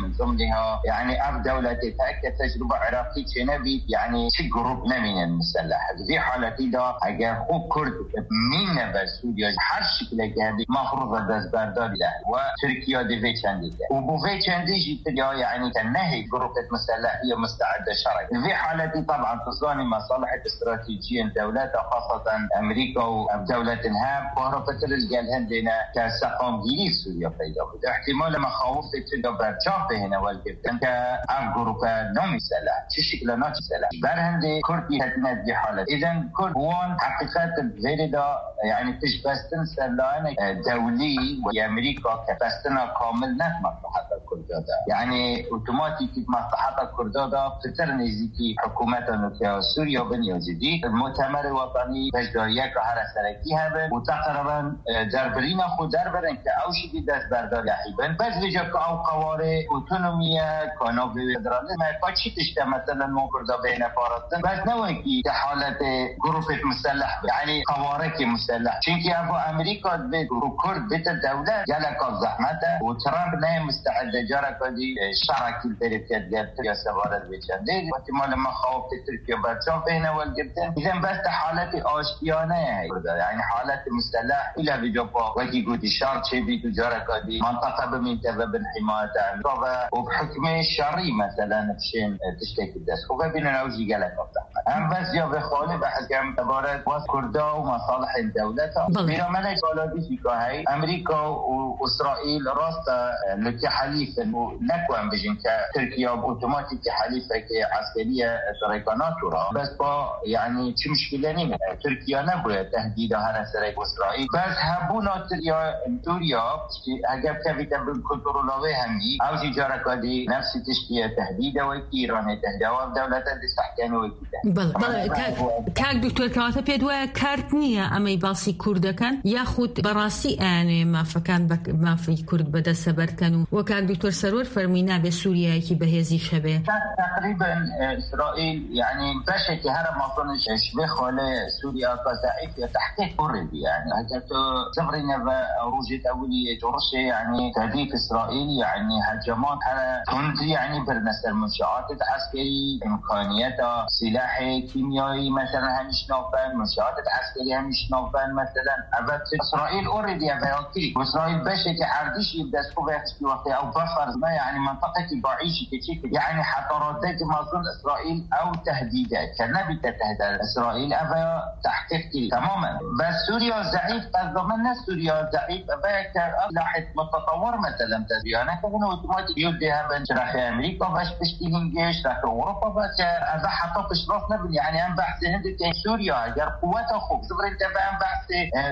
من ضمنها يعني أف دولتها كتجربة عراقية نبي يعني شي جروب نمين المسلح في حالتي دا اگر خوب كرد مين بسوريا هر شكل هذه مفروض دست بردار له وتركيا دي چندی و بو چندی جيتيا يعني تنهي جروب مسلحية مستعدة شرعي في حالتي طبعا تصاني مصالح استراتيجية دولات خاصة أمريكا ودولتها وهرفتر الجال هندنا كسقام جيلي سوريا پیدا بود احتمال مخاوف تدا برچاپ هنا والگفتن كأف جروب نومي سلاح چه شكل ناتي سلاح برهنده كردي هتنات دي حالة إذن كرد وان حقيقات غير دا يعني تشبستن سلاحنا دولي وأمريكا كبستنا كامل نت مصلحة الكردة يعني اوتوماتيكي مصلحة الكردة دا فتر نزيكي حكومتنا سوريا بنيازيدي المؤتمر الوطني بجدارية كهر سركي هبن وتقربا دربرين خود دربرن كأوشي دي دست بردار يحيبن بس بجا كأو قواري اوتونومية كانو بفدرالي ما يقاتشي تشتا مثلا مو كردة بين فارستن بس نوكي كحالة جروبة مسلح يعني قوارك مسلح چونكي افو امريكا بيت وكرد بيت الدولة جالك الزحمة وترامب نايم مستعد جارك دي شركة البريكات جابت يا سفارة بيشاندي واحتمال ما خوف تركيا باتشان فينا والجبتين إذن بس حالة آشتيانة يعني حالة مسلح إلى بجوبا وكي قوتي شارت شي بيتو جارك دي منطقة بمنتبه بالحماية امريكا وبحكم الشرعي مثلا تشين تشتكي الدس وبابين نوجي جالك الزحمة هم بس يا بخالي بحكم تبارك واس كردا ومصالح الدولة بينا ملك سالادي فيكا هاي أمريكا وإسرائيل راستا لكي حليف نكوان بجن كتركيا بأوتوماتيك حليفة عسكرية تريكانات ورا بس با يعني چه مشكلة نيمة تركيا نبوية تهديدها هنا سريك وإسرائيل بس هبونا تريا توريا هجاب كفيتا بالكنترولوي همي أو جارك دي نفس تشكية تهديدة وإيران تهديدة ودولة تستحكان وكذا بله بله كاك دكتور كواتا بيدوا كارتنية أما يبالسي كردا كان ياخد براسي يعني ما فكان بك ما في كرد بدأ سبر كانوا وكاك دكتور سرور فرمينا بسوريا كي بهذه شبه تقريبا إسرائيل يعني بشكل هذا ما ظنش شبه خالة سوريا كضعيف تحقيق كرد يعني هجت زبرنا بروجة أولية جرشة يعني تهديد إسرائيل يعني هجمات على تنزي يعني برنس المنشآت العسكري إمكانيات سلاح كيميائي مثلا همش نوفان منشآت العسكرية همش نوفان مثلا أبد إسرائيل أوريدي أفاكي وإسرائيل بشكل عرديش يبدأ سكوبات في وقت أو بفرض ما يعني منطقة بعيش كتير يعني حضارات ما ظن إسرائيل أو تهديدات كنبي تهدد إسرائيل أبا تحقيق تماما بس سوريا ضعيف ضمن سوريا ضعيف أبا كأسلحة متطور مثلا تسبيح أنا كونه أوتوماتيك يوديها بين شرح أمريكا باش بشتيهم جيش شرح أوروبا بس أبا حتى قشرات نبني يعني أم بحث هند كان سوريا جر قوات خوب صبر أنت بقى أم بحث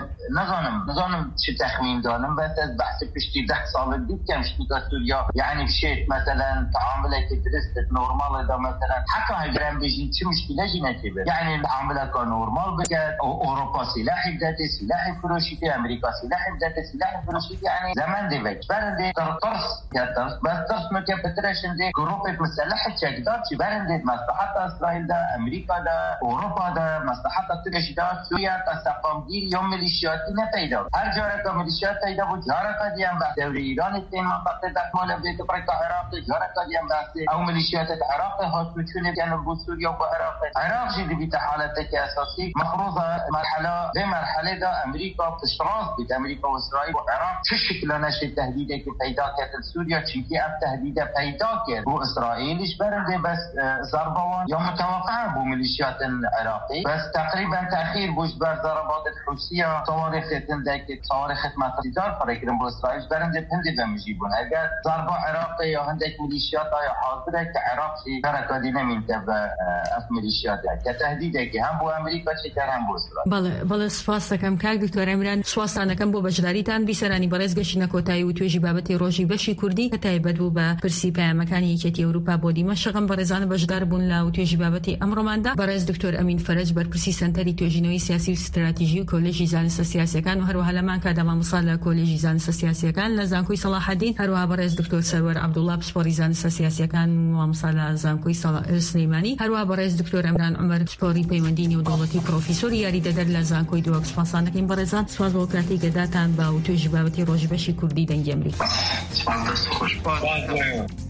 نظام نظام شو تخمين دانم بس بحث بشتي ده صال دي كم شتيكا سوريا يعني بشيت مثلا تعاملك درست نورمال ده مثلا حتى هجران بيجي شو مشكلة جينا كبير يعني تعاملك نورمال بجد أوروبا سلاح بدأت سلاح فروشيتي أمريكا سلاح بدأت سلاح فروشيتي يعني زمان دي بيج برندي ترطرس كترس بس ترس مكبترش دي جروب مسلحة شجدات شي برندي مصلحة إسرائيل ده أمريكا ده أوروبا ده مصلحة ترش ده سوريا تساقم دي يوم ميليشياتي نبيدا هر جارة ميليشيات تيدا بود جارة ديان بحث دوري إيران التين منطقة دكمال بيت بريكا عراق جارة ديان بحث أو ميليشيات العراق هاش بتشوني ديان بود سوريا وعراق عراق جدي بيت حالتك أساسي مفروضة مرحلة زي مرحلة ده أمريكا تشراس بيت أمريكا وإسرائيل وعراق شو شكل نشي التهديدة كي بيدا كانت سوريا تشيكي أب تهديدة بيدا كانت وإسرائيل إيش برده بس ضربوان يوم متوقع بو ميليشيات العراقي بس تقريبا تأخير بوش بر ضربات الحوثية صواريخ تندك صواريخ متقدار فريقين بو إسرائيل برده بهندي بمجيبون اگر ضربة عراقي يا هندك ميليشيات يا حاضرة كعراق في تركة دينا من تبع أف ميليشيات كتهديدة كي هم بو أمريكا شكر هم بو إسرائيل بله بله سپاس دکم کاک دکتور عمران سپاس دکم بو بجداریتان بیسرانی برز گشتن کوتای و توجی بابت روجی بشی کردی کتای بدو با پرسی په مکانی یکی اروپا بودی مشغم برزان بجدار بون لا و توجی بابت امر مانده برز دکتور امین فرج بر پرسی سنتری توجینوی سیاسی و استراتژی کالج زانست سیاسی کان و هر وهله من کدام مصالح کالج زانست سیاسی کان لزانکوی صلاح الدین هر وها برز دکتور سرور عبدالله بسپاری زانست سیاسی کان و مصالح زانکوی صلاح سلیمانی هر وها برز دکتور عمران عمر بسپاری پیوندینی و دولتی پروفسور یاری در لزانکوی دو اکسپانسان کیم برزان سواز وکاتی گداتان با و توجی بابت روج بشی کردی دنگ امریکا سواز دست خوش